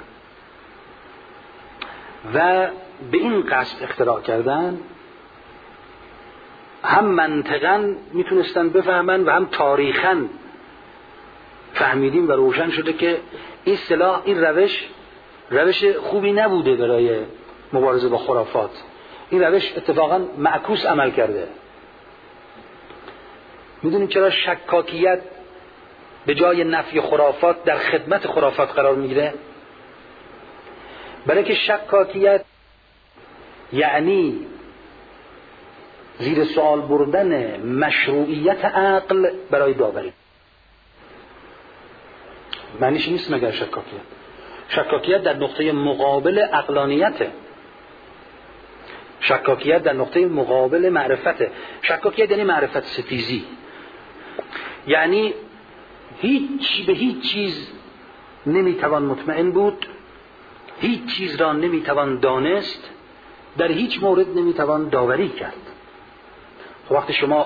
و به این قصد اختراع کردن، هم منطقاً میتونستن بفهمن و هم تاریخاً فهمیدیم و روشن شده که این سلاح، این روش خوبی نبوده برای مبارزه با خرافات. این روش اتفاقاً معکوس عمل کرده. میدونید چرا شکاکیت به جای نفی خرافات در خدمت خرافات قرار میگیره؟ برای که شکاکیت یعنی زیر سوال بردن مشروعیت عقل برای داوری. معنیش نیست مگر شکاکیت؟ شکاکیت در نقطه مقابل عقلانیته، شکاکیت در نقطه مقابل معرفته. شکاکیت یعنی معرفت ستیزی، یعنی به هیچ چیز نمیتوان مطمئن بود، هیچ چیز را نمیتوان دانست، در هیچ مورد نمیتوان داوری کرد. وقتی شما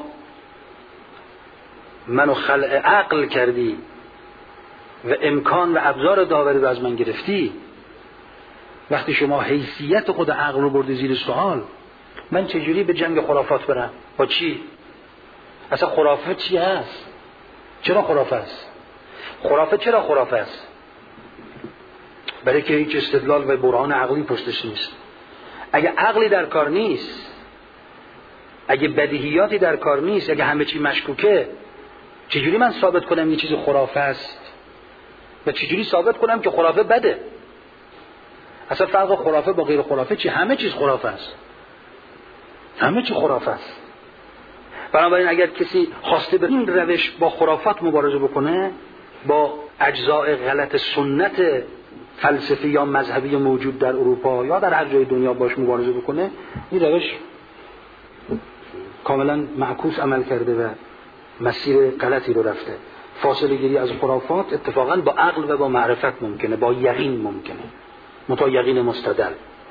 منو خلع عقل کردی و امکان و ابزار داوری رو از من گرفتی، وقتی شما حیثیت خود عقل رو بردی زیر سوال، من چجوری به جنگ خرافات برم؟ با چی؟ اصلا خرافه چی هست؟ چرا خرافه است؟ خرافه چرا خرافه است؟ برای که هیچ استدلال و برهان عقلی پشتش نیست. اگه عقلی در کار نیست، اگه بدیهیاتی در کار نیست، اگه همه چی مشکوکه، چجوری من ثابت کنم یه چیز خرافه است و چجوری ثابت کنم که خرافه بده؟ اصلا فرق خرافه با غیر خرافه چی؟ همه چیز خرافه است، همه چی خرافه است. بنابراین اگر کسی خواسته به این روش با خرافات مبارزه بکنه، با اجزاء غلط سنت فلسفی یا مذهبی موجود در اروپا یا در هر جای دنیا باش مبارزه بکنه، این روش کاملا معکوس عمل کرده و مسیر غلطی رو رفته. فاصله گیری از خرافات اتفاقا با عقل و با معرفت ممکنه، با یقین ممکنه، متا یقین مستدل.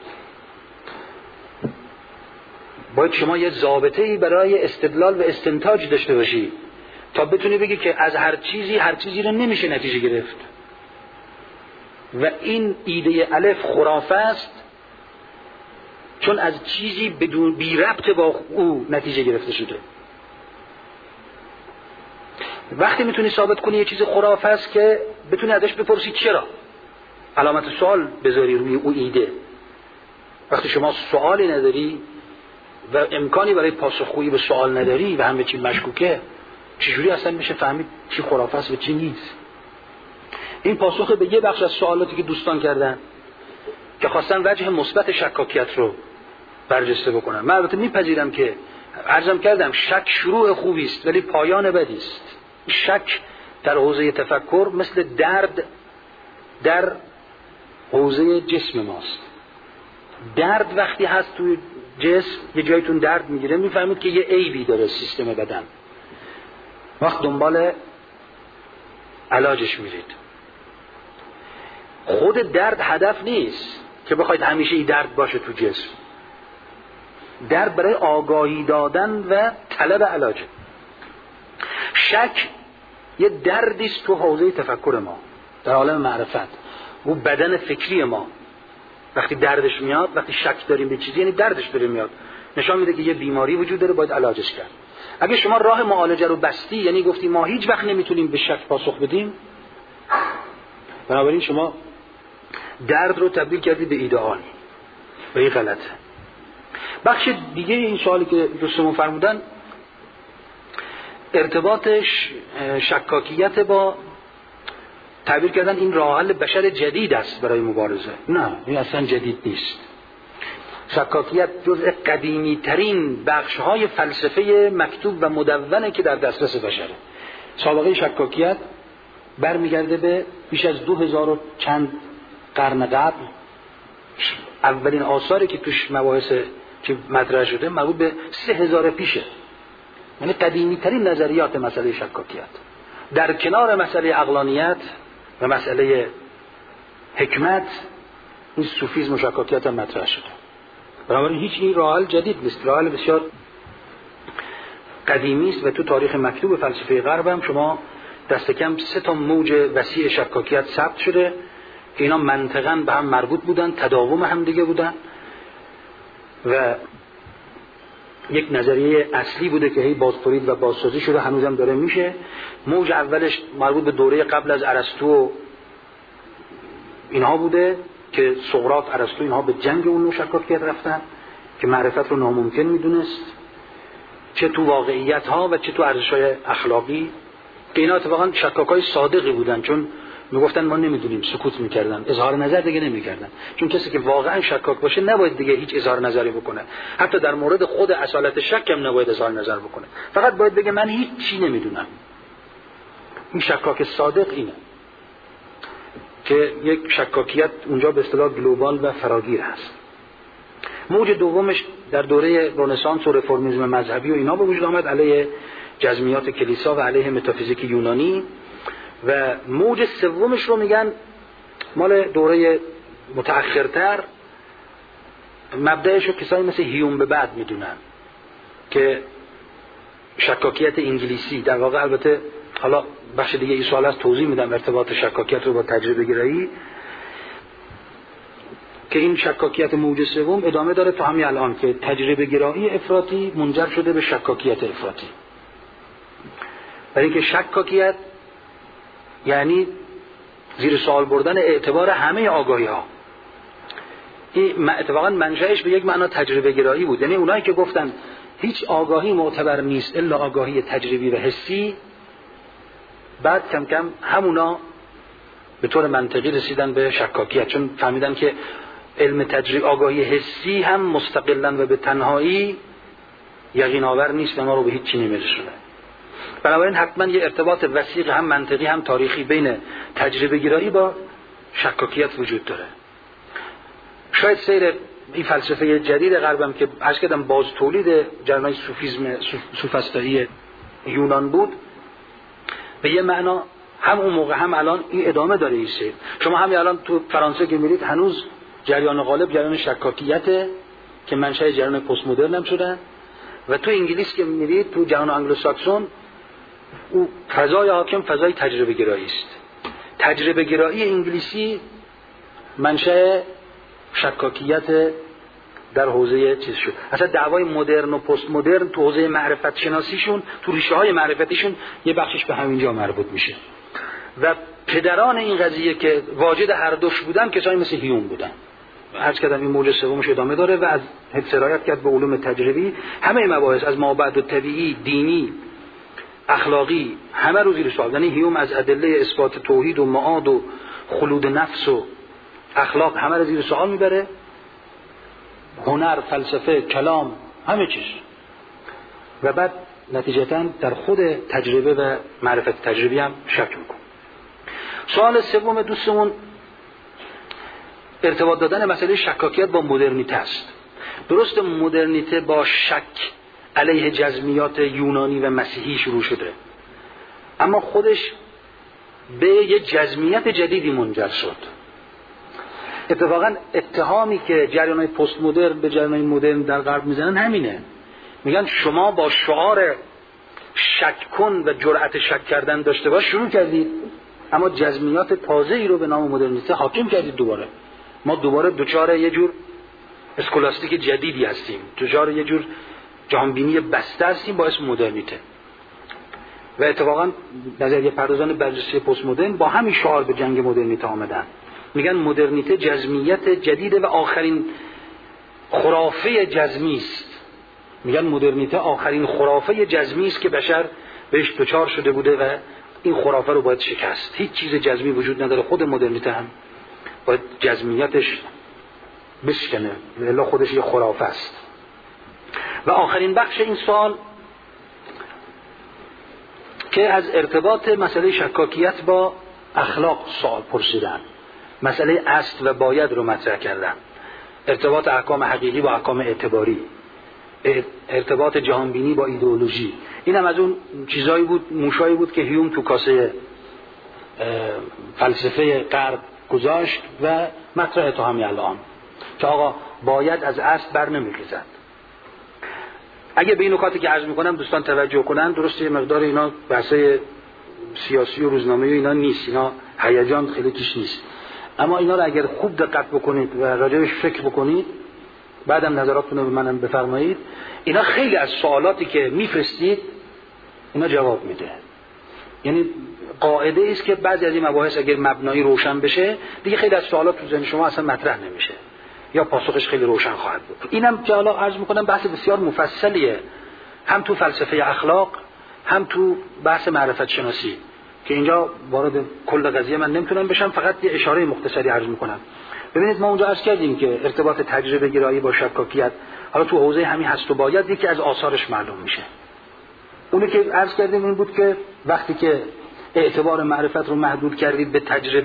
باید شما یه ضابطه‌ای برای استدلال و استنتاج داشته باشی تا بتونی بگی که از هر چیزی رو نمیشه نتیجه گرفت و این ایده الف خرافه است چون از چیزی بدون بی ربط با او نتیجه گرفته شده. وقتی میتونی ثابت کنی یه چیز خرافه است که بتونی ازش بپرسی چرا، علامت سوال بذاری روی او ایده. وقتی شما سوالی نداری و امکانی برای پاسخگویی به سوال نداری و همه چی مشکوکه، چجوری اصلا میشه فهمید چی خرافه است و چی نیست؟ این پاسخ به یه بخش از سوالاتی که دوستان کردن که خواستن وجه مثبت شکاکیت رو برجسته بکنن. من البته میپذیرم که عرضم کردم شک شروع خوبی است ولی پایان بدی است. شک در حوزه تفکر مثل درد در حوزه جسم ماست. درد وقتی هست توی جسم، یه جایتون درد میگیره، میفهمید که یه عیبی داره سیستم بدن، وقت دنبال علاجش میرید. خود درد هدف نیست که بخواید همیشه این درد باشه تو جسم. درد برای آگاهی دادن و طلب علاجه. شک یه دردی است تو حوزه تفکر ما در عالم معرفت، و بدن فکری ما وقتی دردش میاد، وقتی شک داریم به چیزی یعنی دردش داره میاد، نشان میده که یه بیماری وجود داره، باید علاجش کرد. اگه شما راه معالجه رو بستی، یعنی گفتی ما هیچ وقت نمیتونیم به شک پاسخ بدیم، بنابراین شما درد رو تبدیل کردی به ایدئال و این غلطه. بخش دیگه این سوالی که دوستمون فرمودن ارتباطش شکاکیت با تعبیر کردن این راه حل بشر جدید است برای مبارزه. نه، این اصلا جدید نیست. شکاکیت جزء قدیمی ترین بخش های فلسفه مکتوب و مدونه که در دسترس بشره. سابقه شکاکیت برمیگرده به بیش از 2000 و چند قرن قبل. اولین آثاری که توش مباحث که مطرح شده مربوط به 3000 پیشه، یعنی قدیمی ترین نظریات مسئله شکاکیت. در کنار مسئله عقلانیت و مسئله حکمت، این صوفیسم و شکاکیت هم مطرح شده. بنابراین هیچ این راه حل جدید نیست، راه حل بسیار قدیمی است و تو تاریخ مکتوب فلسفه غرب هم شما دست کم 3 موج وسیع شکاکیت ثبت شده که اینا منطقاً به هم مربوط بودن، تداوم هم دیگه بودن و یک نظریه اصلی بوده که هی بازتولید و بازسازی شده، هنوزم داره میشه. موج اولش مربوط به دوره قبل از ارسطو و اینها بوده که سقراط، ارسطو، اینها به جنگ اون نوع شکاکیت رفتن که معرفت رو ناممکن میدونست، چه تو واقعیت ها و چه تو ارزش های اخلاقی، که اینا اتفاقا شکاکای صادقی بودن، چون میگفتن ما نمیدونیم، سکوت میکردن، اظهار نظر دیگه نمیکردن، چون کسی که واقعا شکاک باشه نباید دیگه هیچ اظهار نظری بکنه، حتی در مورد خود اصالت شک هم نباید اظهار نظر بکنه، فقط باید بگه من هیچ چی نمیدونم. این شکاک صادق اینه که یک شکاکیت اونجا به اصطلاح گلوبال و فراگیر هست. موج دومش در دوره رنسانس و رفرمیسم مذهبی و اینا به وجود آمد، علیه جزمیات کلیسا و علیه متافیزیک یونانی. و موج سومش رو میگن مال دوره متأخرتر، مبدأش رو کسایی مثل هیوم به بعد میدونن که شکاکیت انگلیسی، در واقع البته حالا بخش دیگه این سوال از توضیح میدم ارتباط شکاکیت رو با تجربه گرایی، که این شکاکیت موج سوم ادامه داره تا همین الان که تجربه گرایی افراطی منجر شده به شکاکیت افراطی. برای اینکه شکاکیت یعنی زیر سوال بردن اعتبار همه آگاهی ها. این اتفاقا منشأش به یک معنا تجربه گرایی بود، یعنی اونایی که گفتن هیچ آگاهی معتبر نیست الا آگاهی تجربی و حسی، بعد کم کم همونا به طور منطقی رسیدن به شکاکیت، چون فهمیدن که علم تجربی، آگاهی حسی هم مستقلاً و به تنهایی یقین آور نیست و ما رو به هیچ چی نمیرسونه. بنابراین حتما یه ارتباط وثیق هم منطقی هم تاریخی بین تجربه گرایی با شکاکیت وجود داره. شاید سیر این فلسفه جدید غربم که عرض کردم باز تولید جریان صوفیسم سوفسطایی یونان بود، به یه معنا هم اون موقع هم الان این ادامه داره این سیر. شما همین الان تو فرانسه که میرید هنوز جریان غالب جریان شکاکیته که منشأ جریان پست مدرن هم شده، و تو انگلیس که میرید تو جهان آنگلوساکسون او فضای حاکم فضای تجربه گرایی است. تجربه گرایی انگلیسی منشأ شکاکیت در حوزه چیز شد. اصلا دعوای مدرن و پست مدرن تو حوزه معرفت شناسیشون، تو ریشه های معرفتیشون یه بخشش به همینجا مربوط میشه. و پدران این قضیه که واجد هر دوش بودن کسایی مثل هیوم بودن. عرض کردم این موج سومش ادامه داره و از سرایت کرد به علوم تجربی. همه مباحث از مابعد و طبیعی، دینی، اخلاقی، همه رو زیر سوال. یعنی هیوم از ادله اثبات توحید و معاد و خلود نفس و اخلاق همه رو زیر سوال میبره. هنر، فلسفه، کلام، همه چیز. و بعد نتیجتاً در خود تجربه و معرفت تجربی هم شک میکنه. سوال سوم دوستمون ارتباط دادن مسئله شکاکیت با مدرنیته است. درست مدرنیته با شک علیه جزمیات یونانی و مسیحی شروع شده، اما خودش به یه جزمیت جدیدی منجر شد. اتفاقا اتهامی که جریان‌های پست مدرن به جریان‌های مدرن در غرب میزنن همینه. میگن شما با شعار شک کن و جرأت شک کردن داشته باش شروع کردید، اما جزمیات تازه‌ای رو به نام مدرنیته حاکم کردید. دوباره ما دوباره دوچار یه جور اسکولاستیک جدیدی هستیم، دوچار یه جور جهانبینی بسته هستیم با اسم مدرنیته. و اتفاقا نظریه پردازان برجسته پست مدرن با همین شعار به جنگ مدرنیته آمدن. میگن مدرنیته جزمیت جدیده و آخرین خرافه جزمی است. میگن مدرنیته آخرین خرافه جزمی است که بشر بهش دچار شده بوده و این خرافه رو باید شکست. هیچ چیز جزمی وجود نداره. خود مدرنیته هم باید جزمیتش بشکنه، الا خودش یه خرافه است. و آخرین بخش این سوال که از ارتباط مسئله شکاکیت با اخلاق سوال پرسیدن، مسئله اصل و باید رو مطرح کردن، ارتباط احکام حقیقی با احکام اعتباری، ارتباط جهانبینی با ایدئولوژی. این هم از اون چیزایی بود، موشایی بود که هیوم تو کاسه فلسفه غرب گذاشت و مطرح تا همین الان که آقا باید از اصل بر نمیخیزد. اگه به این نکاتی که عرض میکنم دوستان توجه کنن، درسته یه مقدار اینا بحثای سیاسی و روزنامه‌ای اینا نیست، اینا هیجان خیلی توش نیست، اما اینا رو اگر خوب دقت بکنید و راجعش فکر بکنید، بعدم نظراتتون رو به منم بفرمایید، اینا خیلی از سوالاتی که میفرستید اینا جواب میده. یعنی قاعده است که بعضی از این مباحث اگر مبنایی روشن بشه دیگه خیلی از سوالات تو ذهن شما اصلا مطرح نمیشه یا پاسخش خیلی روشن خواهد بود. اینم که حالا عرض میکنم بحث بسیار مفصلیه، هم تو فلسفه اخلاق هم تو بحث معرفت شناسی، که اینجا وارد کل قضیه من نمیتونم بشم، فقط یه اشاره مختصری عرض میکنم. ببینید ما اونجا عرض کردیم که ارتباط تجربه گرایی با شکاکیت حالا تو حوزه همین هست و باید یکی از آثارش معلوم میشه. اونی که عرض کردیم این بود که وقتی که اعتبار معرفت رو محدود کردید به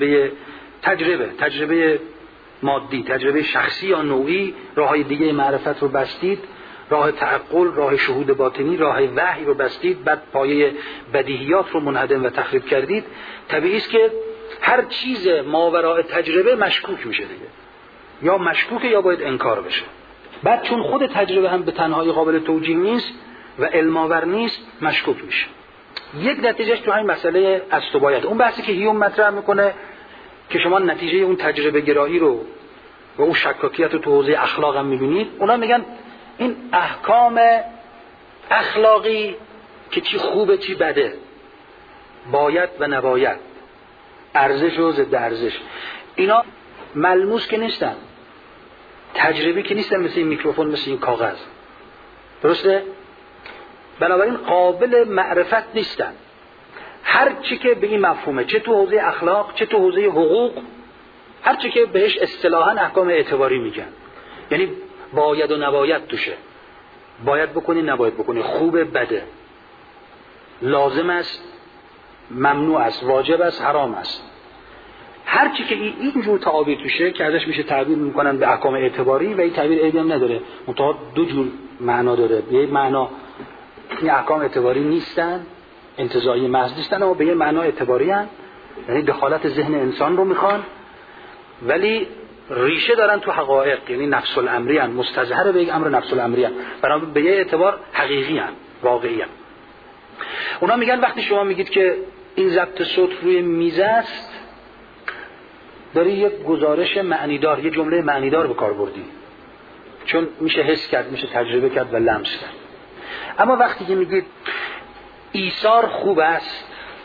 تجربه مادی، تجربه شخصی یا نوعی، راههای دیگه معرفت رو بستید، راه تعقل، راه شهود باطنی، راه وحی رو بستید، بعد پایه بدیهیات رو منهدم و تخریب کردید، طبیعی است که هر چیز ماوراء تجربه مشکوک میشه دیگه، یا مشکوکه یا باید انکار بشه. بعد چون خود تجربه هم به تنهایی قابل توجیه نیست و علم‌آور نیست، مشکوک میشه. یک نتیجهش تو همین مسئله است و باید، اون بحثی که هیوم مطرح میکنه که شما نتیجه اون تجربه گرایی رو و اون شکاکیت رو تو حوزه اخلاق هم میبینید. اونا میگن این احکام اخلاقی که چی خوبه چی بده، باید و نباید، ارزش و ضد ارزش، اینا ملموس که نیستن، تجربی که نیستن، مثل این میکروفون، مثل این کاغذ، درسته؟ بنابراین قابل معرفت نیستن. هر چی که به این مفهومه، چه تو حوزه اخلاق چه تو حوزه حقوق، هر چی که بهش اصطلاحاً احکام اعتباری میگن، یعنی باید و نباید توشه، باید بکنی نباید بکنی، خوبه بده، لازم است ممنوع است، واجب است حرام است، هر چی که اینجور تعابیر توشه که ازش میشه تعبیر میکنن به احکام اعتباری، و این تعبیر عیبی هم نداره، منتها دو جور معنا داره. یه معنا این احکام اعتباری نیستن، انتزاعی محض نیستن، اما به یه معنا اعتباری هستند، یعنی دخالت ذهن انسان رو میخوان، ولی ریشه دارن تو حقایق، یعنی نفس الامری هستند، مستظهر به یک امر نفس الامری هستند، بنابراین به یه اعتبار حقیقی هستند، واقعی هستند. اونا میگن وقتی شما میگید که این ضبط صوت روی میز است، داری یک گزارش معنیدار، یک جمله معنیدار به کار بردی، چون میشه حس کرد، میشه تجربه کرد و لمس کرد. اما وقتی که میگید ایثار خوب است،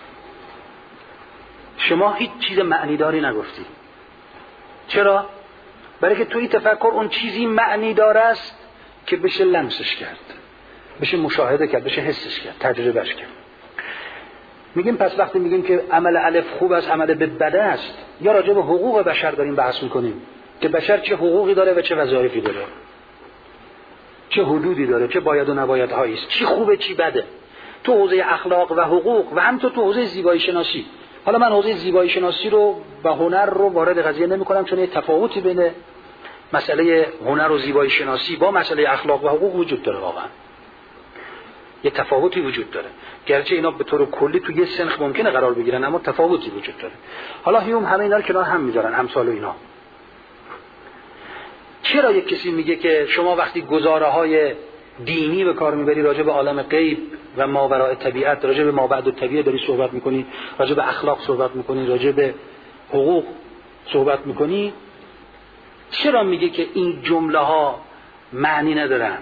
شما هیچ چیز معنیداری نگفتی. چرا؟ برای که توی تفکر اون چیزی معنیدار است که بشه لمسش کرد، بشه مشاهده کرد، بشه حسش کرد، تجربهش کرد. میگیم پس وقتی میگیم که عمل الف خوب است، عمل به بده است، یا راجع به حقوق بشر داریم بحث میکنیم که بشر چه حقوقی داره و چه وظایفی داره، چه حدودی داره، چه باید و نبایدهایی است، چی خوبه چی بده، تو حوزه اخلاق و حقوق و همینطور تو حوزه زیبایی شناسی. حالا من حوزه زیبایی شناسی رو و هنر رو وارد قضیه نمی‌کنم، چون یه تفاوتی بین مسئله هنر و زیبایی شناسی با مسئله اخلاق و حقوق وجود داره، واقعا یه تفاوتی وجود داره، گرچه اینا به طور کلی تو یه سنخ ممکنه قرار بگیرن، اما تفاوتی وجود داره. حالا هیوم همه اینا رو کنار هم میذارن، امثال اینا. چرا یک کسی میگه که شما وقتی گزاره‌های دینی به کار میبری، راجع به عالم غیب و ماوراء طبیعت، راجع به مابعد الطبیعه داری صحبت میکنی، راجع به اخلاق صحبت میکنی، راجع به حقوق صحبت میکنی، چرا میگه که این جمله ها معنی ندارن؟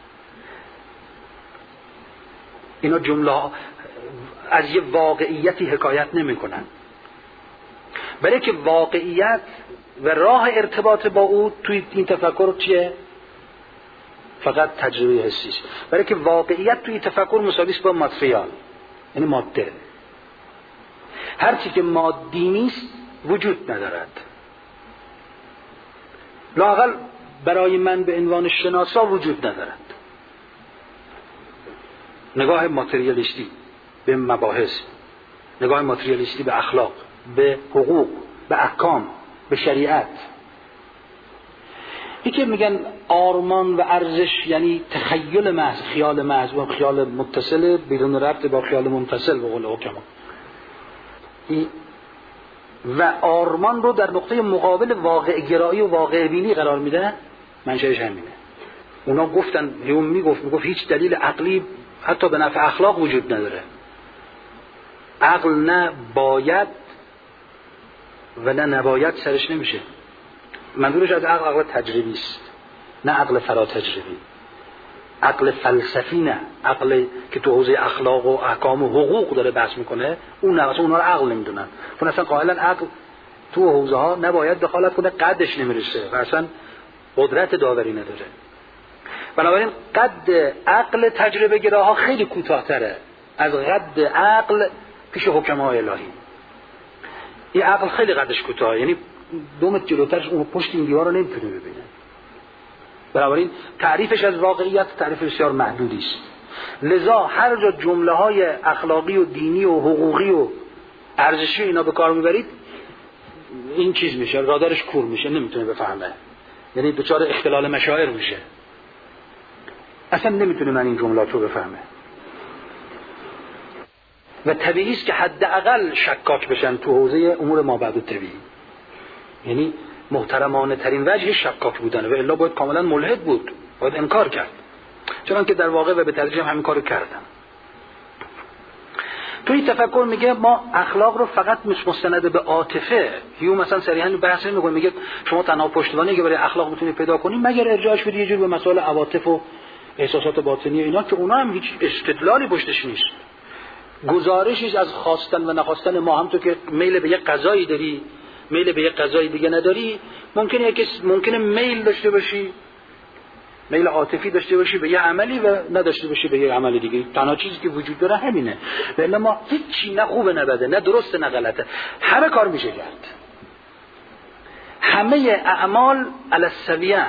اینا جمله ها از یه واقعیتی حکایت نمیکنن، برای که واقعیت و راه ارتباط با او توی این تفکر چیه؟ فقط تجربه حسی است. برای که واقعیت توی تفکر مساوی است با ماتریال، یعنی ماده. هر چی که مادی نیست وجود ندارد. لااقل برای من به عنوان شناسا وجود ندارد. نگاه ماتریالیستی به مباحث، نگاه ماتریالیستی به اخلاق، به حقوق، به احکام، به شریعت. این که میگن آرمان و ارزش یعنی تخیل محض، خیال محض و خیال متصل بدون ربط با خیال منفصل به قول حکما. و آرمان رو در نقطه مقابل واقع گرایی و واقع بینی قرار میده، منشأش همینه. اونا گفتن، هیوم میگفت هیچ دلیل عقلی حتی به نفع اخلاق وجود نداره. عقل نه باید و نه نباید سرش نمیشه. منظورش از عقل تجربی است، نه عقل فرا تجربی، عقل فلسفی، نه عقل که تو حوزه اخلاق و احکام و حقوق داره بحث میکنه. اون نه، اصلا اونا رو عقل نمیدونن، چون اصلا قائلا عقل تو حوزه ها نباید دخالت کنه، قدش نمیرسه و اصلا قدرت داوری نداره. بنابراین قد عقل تجربه گراها خیلی کوتاه‌تره از قد عقل پیش حکمای الهی. این عقل خیلی قدش کوتاه، یعنی 2 متر جلوترش اون پشت این دیوار رو نمیتونه ببینه. بنابراین تعریفش از واقعیت تعریف بسیار محدودی است. لذا هر جا جمله‌های اخلاقی و دینی و حقوقی و ارزشی اینا به کار میبرید، این چیز میشه، رادارش کور میشه، نمیتونه بفهمه، یعنی دچار اختلال مشاعر میشه، اصلا نمیتونه من این جملات رو بفهمه. و طبیعی است که حداقل شکاک بشن تو حوزه امور مابعد الطبیعی، یعنی محترمانه ترین وجه شکاک بودن، و الا باید کاملا ملحد بود، باید انکار کرد، چون که در واقع و به تدریج همین کارو کردن. تو این تفکر میگه ما اخلاق رو فقط مستند به عاطفه، هیوم مثلا صریحا بحث نمیکنه، میگه شما تنها پشتوانه که برای اخلاق میتونید پیدا کنید مگر ارجاعش بدید یه جور به مسائل عواطف و احساسات باطنی اینا، که اونا هم هیچ استدلالی پشتش نیست، گزارشی از خواستن و نخواستن ما. هم تو که میل به یک غذایی داری، میل به یک غذای دیگه نداری، ممکنه میل داشته باشی، میل عاطفی داشته باشی به یه عملی و نداشته باشی به یه عمل دیگه. تنها چیزی که وجود داره همینه. ولی ما هیچی نه خوبه نه بده، نه درسته نه غلطه، همه کار میشه کرد. همه اعمال علی السویه،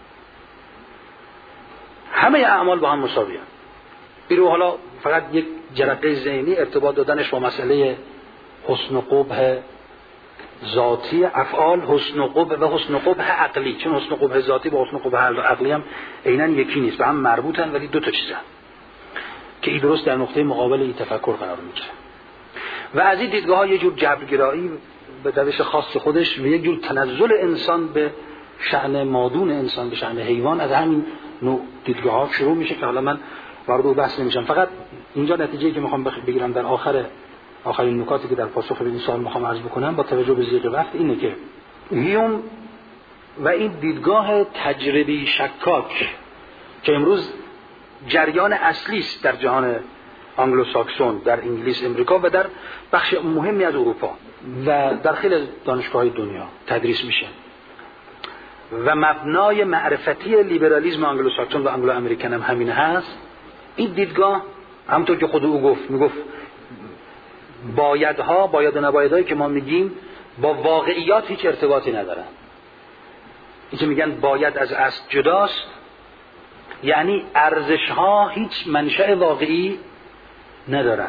همه اعمال با هم مساویه. بیرو حالا فقط یک جرقه ذهنی ارتباط دادنش با مسئله حسن و قبح ذاتی افعال، حسن و قبح و حسن و قبح عقلی، چون حسن و قبح ذاتی با حسن و قبح عقلی هم عیناً یکی نیست، به هم مربوطن ولی 2 تا چیزن. که این درست در نقطه مقابل این تفکر قرار میگیره و از این دیدگاه‌ها یه جور جبرگرایی به روش خاص خودش و یک جور تنزل انسان به شأن مادون انسان به شأن حیوان از همین نوع دیدگاه‌ها شروع میشه که حالا من وارد اون بحث نمیشم. فقط اینجا نتیجه‌ای که میخوام بگیرم در آخرین نکاتی که در پاسخ به این سوال میخوام عرض بکنم با توجه به ضیق وقت اینه که هیوم و این دیدگاه تجربی شکاک که امروز جریان اصلی است در جهان آنگلوساکسون، در انگلیس، امریکا و در بخش مهمی از اروپا و در خیلی دانشگاه‌های دنیا تدریس میشه و مبنای معرفتی لیبرالیسم آنگلوساکسون و آنگلو امریکن هم همین هست. این دیدگاه همونطور که خود او میگفت باید و نبایدهایی که ما میگیم با واقعیات هیچ ارتباطی ندارن. این که میگن باید از اصل جداست یعنی ارزش‌ها هیچ منشأ واقعی ندارن.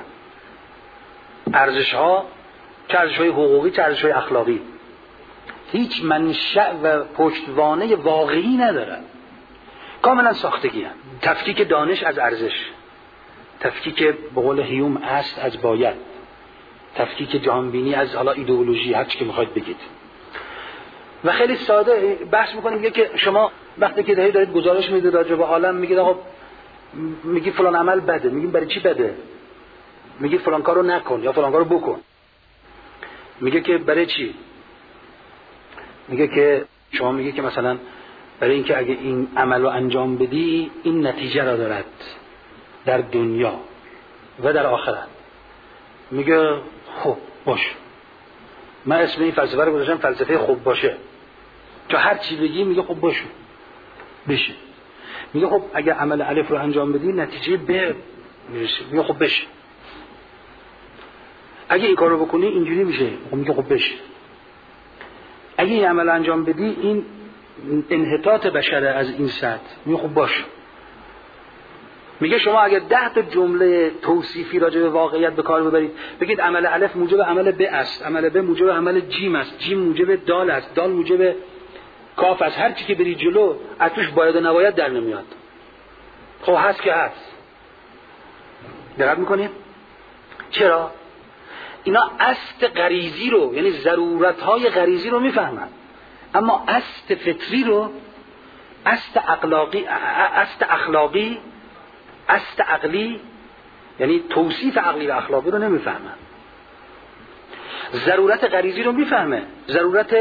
ارزش‌ها چه ارزش‌های حقوقی چه ارزش‌های اخلاقی هیچ منشأ و پشتوانه واقعی ندارن، کاملا ساختگی هستند. تفکیک دانش از ارزش، تفکیک به قول هیوم اصل از باید، تفکیک جهانبینی از حالا ایدئولوژی، هر چی که میخواید بگید. و خیلی ساده بحث میکنیم میگه که شما وقتی که دارید گزارش میدید راجع به عالم میگید آقا میگی فلان عمل بده، میگیم برای چی بده؟ میگی فلان کارو نکن یا فلان کارو بکن. میگه که برای چی؟ میگه که شما میگه که مثلا برای اینکه اگه این عمل رو انجام بدی این نتیجه را دارد در دنیا و در آخرت. میگه خب باشه، من اسم این فلسفه رو گذاشتم فلسفه خوب باشه، تو هر چی بگی میگه خب باشه بشه. میگه خب اگه عمل الف رو انجام بدی نتیجه ب میرسه، میگه خب بشه. اگه این کار رو بکنی اینجوری میشه، خب میگه خب بشه. اگه این عمل انجام بدی این انحطاط بشره از این سطح، میگه خب باشه. میگه شما اگر 10 تا جمله توصیفی راجع به واقعیت به کار ببرید، بگید عمل الف موجب عمل ب است، عمل ب موجب عمل جیم است، جیم موجب دال است، دال موجب کاف است، هر چی که بری جلو از توش باید و نباید در نمیاد. خب هست که هست. دقت میکنید؟ چرا؟ اینا اصل غریزی رو یعنی ضرورت‌های غریزی رو میفهمن، اما اصل فطری رو، اصل اخلاقی، اصل عقلی یعنی توصیف عقلی و اخلاقی رو نمیفهمن. ضرورت غریزی رو میفهمه، ضرورت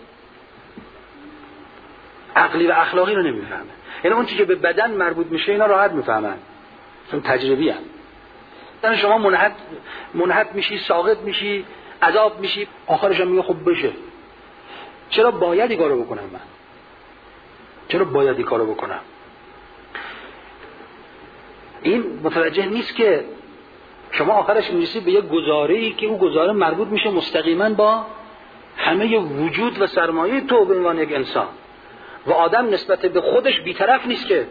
عقلی و اخلاقی رو نمیفهمه. یعنی اون چیزی که به بدن مربوط میشه اینا راحت میفهمن چون تجربی هست. یعنی شما منحط میشی، ساقط میشی، عذاب میشی، آخرش هم میگه خب بشه. چرا باید این کارو بکنم من؟ چرا باید این کارو بکنم؟ این متوجه نیست که شما آخرش میرسی به یک گزاره‌ای که او گزاره مربوط میشه مستقیما با همه وجود و سرمایه تو به عنوان یک انسان. و آدم نسبت به خودش بی‌طرف نیست که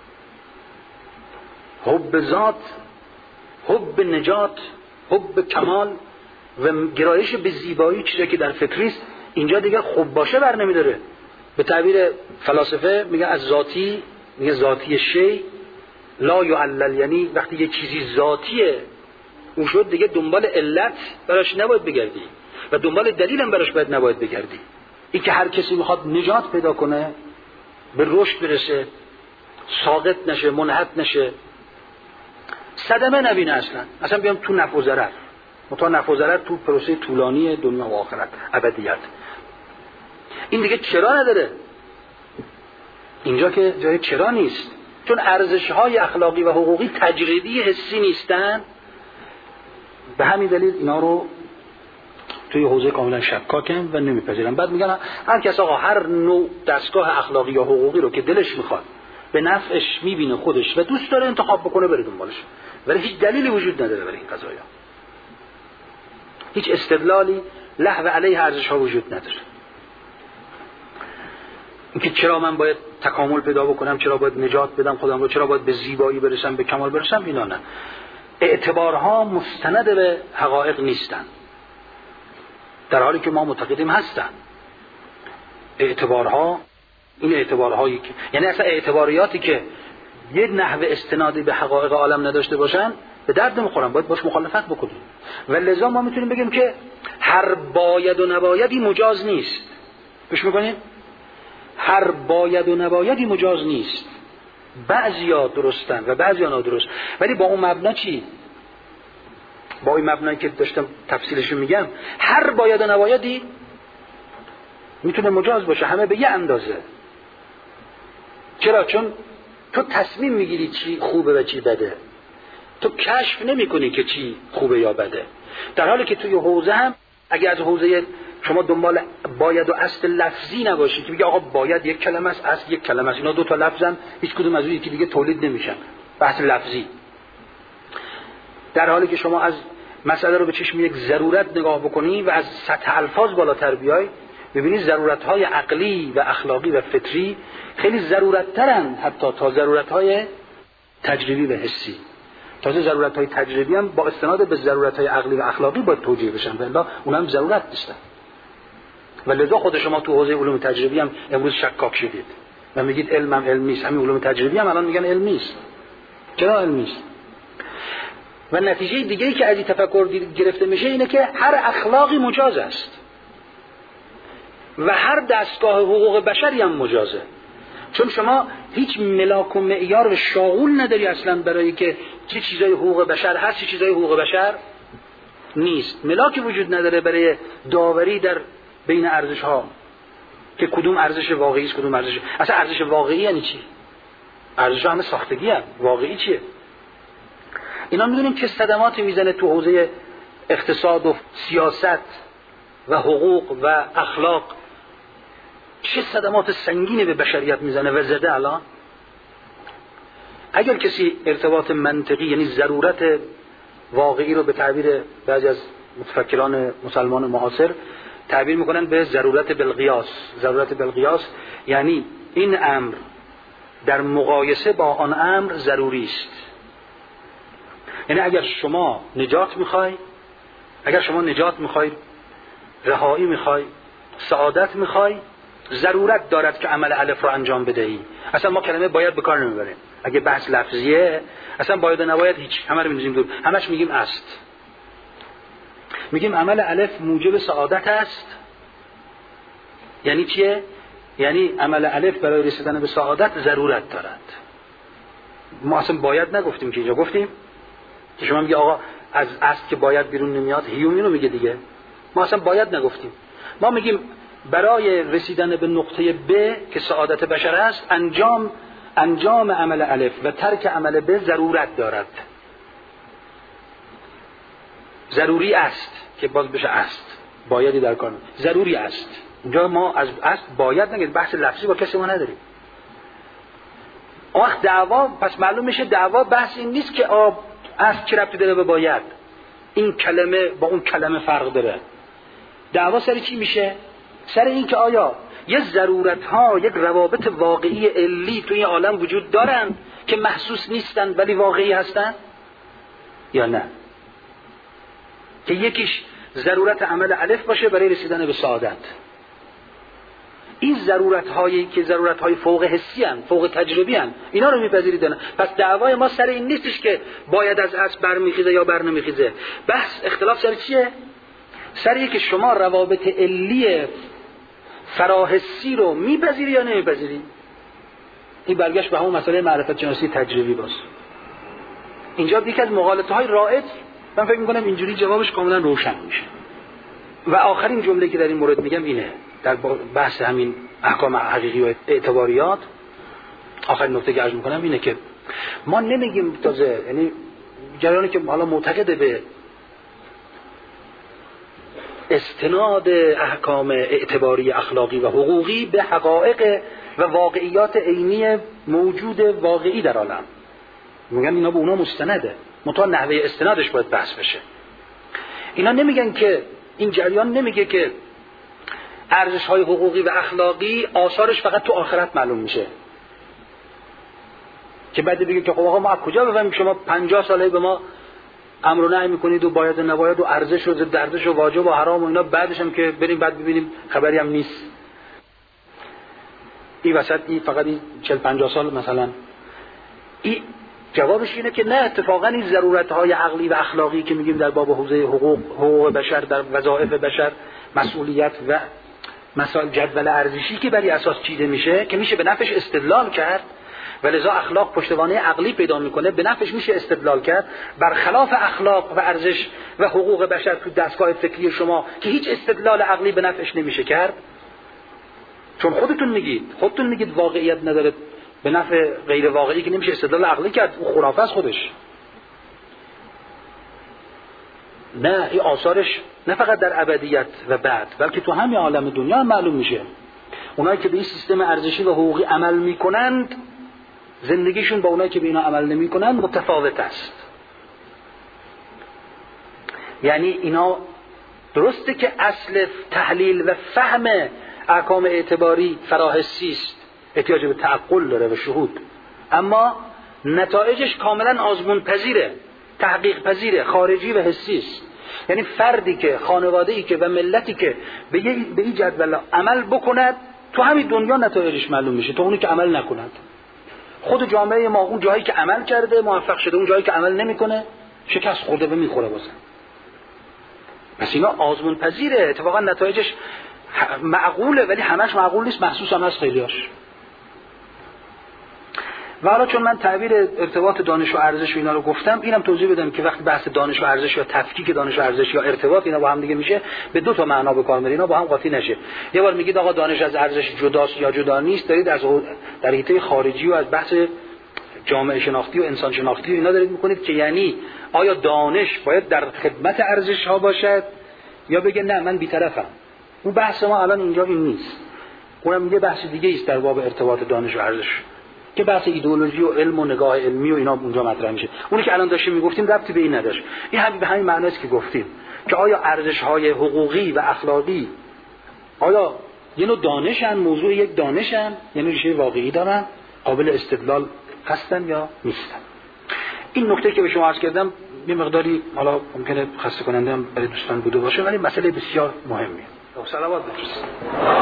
حب ذات، حب نجات، حب کمال و گرایش به زیبایی، چیزی که در فکریست، اینجا دیگه خوب باشه بر نمیداره. به تعبیر فلاسفه میگه از ذاتی، میگه ذاتی شی لا یعلل، یعنی وقتی یه چیزی ذاتیه اون شد دیگه دنبال علت براش نباید بگردی و دنبال دلیل هم براش باید نباید بگردی. این که هر کسی میخواد نجات پیدا کنه، به رشد برسه، ساقط نشه، منحط نشه، صدمه نبینه، اصلا بیام تو نفع و ضرر، متا نفع و ضرر تو پروسه طولانی دنیا و آخرت، ابدیت. این دیگه چرا نداره. اینجا که جای چرا نیست، چون ارزش‌های اخلاقی و حقوقی تجربی حسی نیستن. به همین دلیل اینا رو توی حوزه کاملا شکاکن و نمیپذیرن. بعد میگن هر کس آقا هر نوع دستگاه اخلاقی یا حقوقی رو که دلش میخواد به نفعش میبینه خودش و دوست داره انتخاب بکنه بره دنبالش، ولی هیچ دلیلی وجود نداره برای این قضایا، هیچ استدلالی لحو علیه ارزش‌ها وجود نداره. اینکه چرا من باید تکامل پیدا بکنم، چرا باید نجات بدم خودم رو، چرا باید به زیبایی برسم، به کمال برسم، اینا نه. اعتبارها مستند به حقایق نیستن، در حالی که ما معتقدیم هستن. اعتبارها، این اعتبارهایی که یعنی اصلا اعتباریاتی که یه نحوه استنادی به حقایق عالم نداشته باشن به درد نمیخورن، باید باش مخالفت بکنیم. و لذا ما میتونیم بگیم که هر باید و نبایدی مجاز نیست. گوش میکنید؟ هر باید و نبایدی مجاز نیست. بعضیا درستن و بعضیا نادرست، ولی با اون مبنا چی؟ با این مبنایی که داشتم تفصیلشو میگم، هر باید و نبایدی میتونه مجاز باشه، همه به یه اندازه. چرا؟ چون تو تصمیم میگیری چی خوبه و چی بده، تو کشف نمیکنی که چی خوبه یا بده. در حالی که توی حوزه هم اگه از حوزه شما دنبال باید و اصل لفظی نباشی که بگی آقا باید یک کلمه است، اصل یک کلمه است، اینا دو تا لفظن، هیچ کدوم از اون یکی دیگه تولید نمیشن، بحث لفظی. در حالی که شما از مسئله رو به چشم یک ضرورت نگاه بکنی و از سطح الفاظ بالاتر بیای، ببینید ضرورت‌های عقلی و اخلاقی و فطری خیلی ضرورت‌ترن حتی تا ضرورت‌های تجربی و حسی. تازه ضرورت‌های تجربی هم با استناد به ضرورت‌های عقلی و اخلاقی باید توجیه بشن، والا اونها هم ضرورت نیستن. و لذا خود شما تو حوزه علوم تجربی هم امروز شکاک شدید و میگید علم نیست. همین علوم تجربی هم الان میگن علم نیست. چرا علم نیست؟ و نتیجه دیگه‌ای که از این تفکر گرفته میشه اینه که هر اخلاقی مجاز است و هر دستگاه حقوق بشری هم مجازه. چون شما هیچ ملاک و معیار و شاغول نداری اصلا برای که چه چیزای حقوق بشر هست، چه چیزای حقوق بشر نیست. ملاکی وجود نداره برای داوری در بین ارزش ها که کدوم ارزش واقعی است، کدوم ارزش اصلا ارزش واقعی یعنی چی؟ ارزش ها همه ساختگی هست، واقعی چیه؟ اینا میدونیم چه صدماتی میزنه تو حوزه اقتصاد و سیاست و حقوق و اخلاق، چه صدمات سنگینی به بشریت میزنه و زده. الان اگر کسی ارتباط منطقی یعنی ضرورت واقعی رو به تعبیر بعضی از متفکران مسلمان معاصر تعبیر میکنن به ضرورت بالقیاس. ضرورت بالقیاس یعنی این امر در مقایسه با آن امر ضروری است. یعنی اگر شما نجات میخوای، رهایی میخوای، سعادت میخوای، ضرورت دارد که عمل الف رو انجام بدهی. اصلا ما کلمه باید به کار نمیبریم. اگه بحث لفظیه اصلا باید و نباید هیچ، همه رو می‌ریزیم دور، همش میگیم است. میگیم عمل الف موجب سعادت است. یعنی چیه؟ یعنی عمل الف برای رسیدن به سعادت ضرورت دارد. ما اصلا باید نگفتیم که اینجا گفتیم که شما میگی آقا از است که باید بیرون نمیاد، هیوم اینو میگه دیگه. ما اصلا باید نگفتیم. ما میگیم برای رسیدن به نقطه ب که سعادت بشر است، انجام عمل الف و ترک عمل ب ضرورت دارد. ضروری است که باز بشه است، بایدی در کار ضروری است. اینجا ما از است باید نگیم، بحث لفظی با کسی ما نداریم. وقت دعوا پس معلوم میشه دعوا بحث این نیست که است چه ربطی داره به باید، این کلمه با اون کلمه فرق داره. دعوا سر چی میشه؟ سر این که آیا یه ضرورت ها، یک روابط واقعی علی توی عالم وجود دارن که محسوس نیستن ولی واقعی هستن یا نه؟ که یکیش ضرورت عمل الف باشه برای رسیدن به سعادت. این ضرورت هایی که ضرورت های فوق حسی هستند، فوق تجربی هستند، اینا رو میپذیرید نه؟ پس دعوای ما سر این نیستش که باید از اصل برمیخیزه یا بر نمیخیزه. بحث اختلاف سر چیه؟ سر اینه که شما روابط علی فراحسی رو میپذیری یا نمیپذیری. این برگشت به همون مسئله معرفت شناسی تجربی باز. اینجا یکی از مغالطه های رائج، من فکر میکنم اینجوری جوابش کاملا روشن میشه. و آخرین جمله که در این مورد میگم اینه، در بحث همین احکام حقیقی و اعتباریات، آخرین نکته که عرض میکنم اینه که ما نمیگیم تازه، یعنی جریانی که حالا معتقد به استناد احکام اعتباری اخلاقی و حقوقی به حقایق و واقعیات عینی موجود واقعی در عالم، میگن اینا به اونا مستنده، منتها نحوه استنادش باید بحث بشه. اینا نمیگن که این جریان نمیگه که ارزش های حقوقی و اخلاقی آثارش فقط تو آخرت معلوم میشه، که بعد بگید که خب آقا ما از کجا بفهمیم شما 50 ساله به ما امر و نهی میکنید و باید و نباید و ارزش و ضد ارزش و واجب و حرام و اینا، بعدش هم که بریم بعد ببینیم خبری هم نیست. این وسط این فقط این 40-50 سال مثلا جوابش اینه که نه، اتفاقا این ضرورت‌های عقلی و اخلاقی که میگیم در باب حوزه حقوق بشر، در وظایف بشر، مسئولیت و مسائل جدول ارزشی که بر اساس چیده میشه که میشه به نفعش استدلال کرد و لذا اخلاق پشتوانه عقلی پیدا میکنه، به نفعش میشه استدلال کرد، برخلاف اخلاق و ارزش و حقوق بشر تو دستگاه فکری شما که هیچ استدلال عقلی به نفعش نمیشه کرد. چون خودتون میگید واقعیت نداره، به نفع غیر واقعی که نمیشه استدلال عقلی کرد، اون خرافه است خودش. نه، این آثارش نه فقط در ابدیت و بعد، بلکه تو همین عالم دنیا هم معلوم میشه. اونایی که به این سیستم ارزشی و حقوقی عمل میکنند، زندگیشون با اونایی که به اینا عمل نمیکنند متفاوت است. یعنی اینا درسته که اصل تحلیل و فهم احکام اعتباری فراحسی است، احتیاج به تعقل داره و شهود، اما نتایجش کاملا آزمون پذیره، تحقیق پذیره، خارجی و حسی است. یعنی فردی که، خانواده‌ای که و ملتی که به این جدول عمل بکند، تو همین دنیا نتایجش معلوم میشه، تو اونی که عمل نکند. خود جامعه ما اون جایی که عمل کرده موفق شده، اون جایی که عمل نمیکنه شکست خورده و میخوره واسه. پس اینا آزمون پذیره، اتفاقا نتایجش معقوله، ولی همش معقول نیست، محسوس هم هست خیلیاش. و حالا چون من تعبیر ارتباط دانش و ارزش و اینا رو گفتم، اینم توضیح بدم که وقتی بحث دانش و ارزش یا تفکیک دانش و ارزش یا ارتباط اینا با هم دیگه میشه، به دو تا معنا به کار میره، اینا با هم قاطی نشه. یه بار میگید آقا دانش از ارزش جداست یا جدا نیست، دارید از در حیطه خارجی و از بحث جامعه شناختی و انسان شناختی و اینا دارید میکنید که یعنی آیا دانش باید در خدمت ارزش ها باشد یا بگه نه من بی‌طرفم. اون بحث ما الان اینجا این نیست. اونم یه بحث دیگه است در باب ارتباط دانش و ارزش که بحث ایدئولوژی و علم و نگاه علمی و اینا اونجا مطرح میشه. اونی که الان داشتیم میگفتیم ربطی به این نداشت. این هم به همین معناست که گفتیم که آیا ارزش‌های حقوقی و اخلاقی آیا یه نوع دانشن، موضوع یک دانشن، یعنی ریشه واقعی دارن، قابل استدلال هستن یا نیستن. این نکته که به شما عرض کردم یه مقداری حالا ممکنه خسته کننده هم برای دوستان بوده باشه، ولی مسئله بسیار مهمیه. صلوات بفرستید.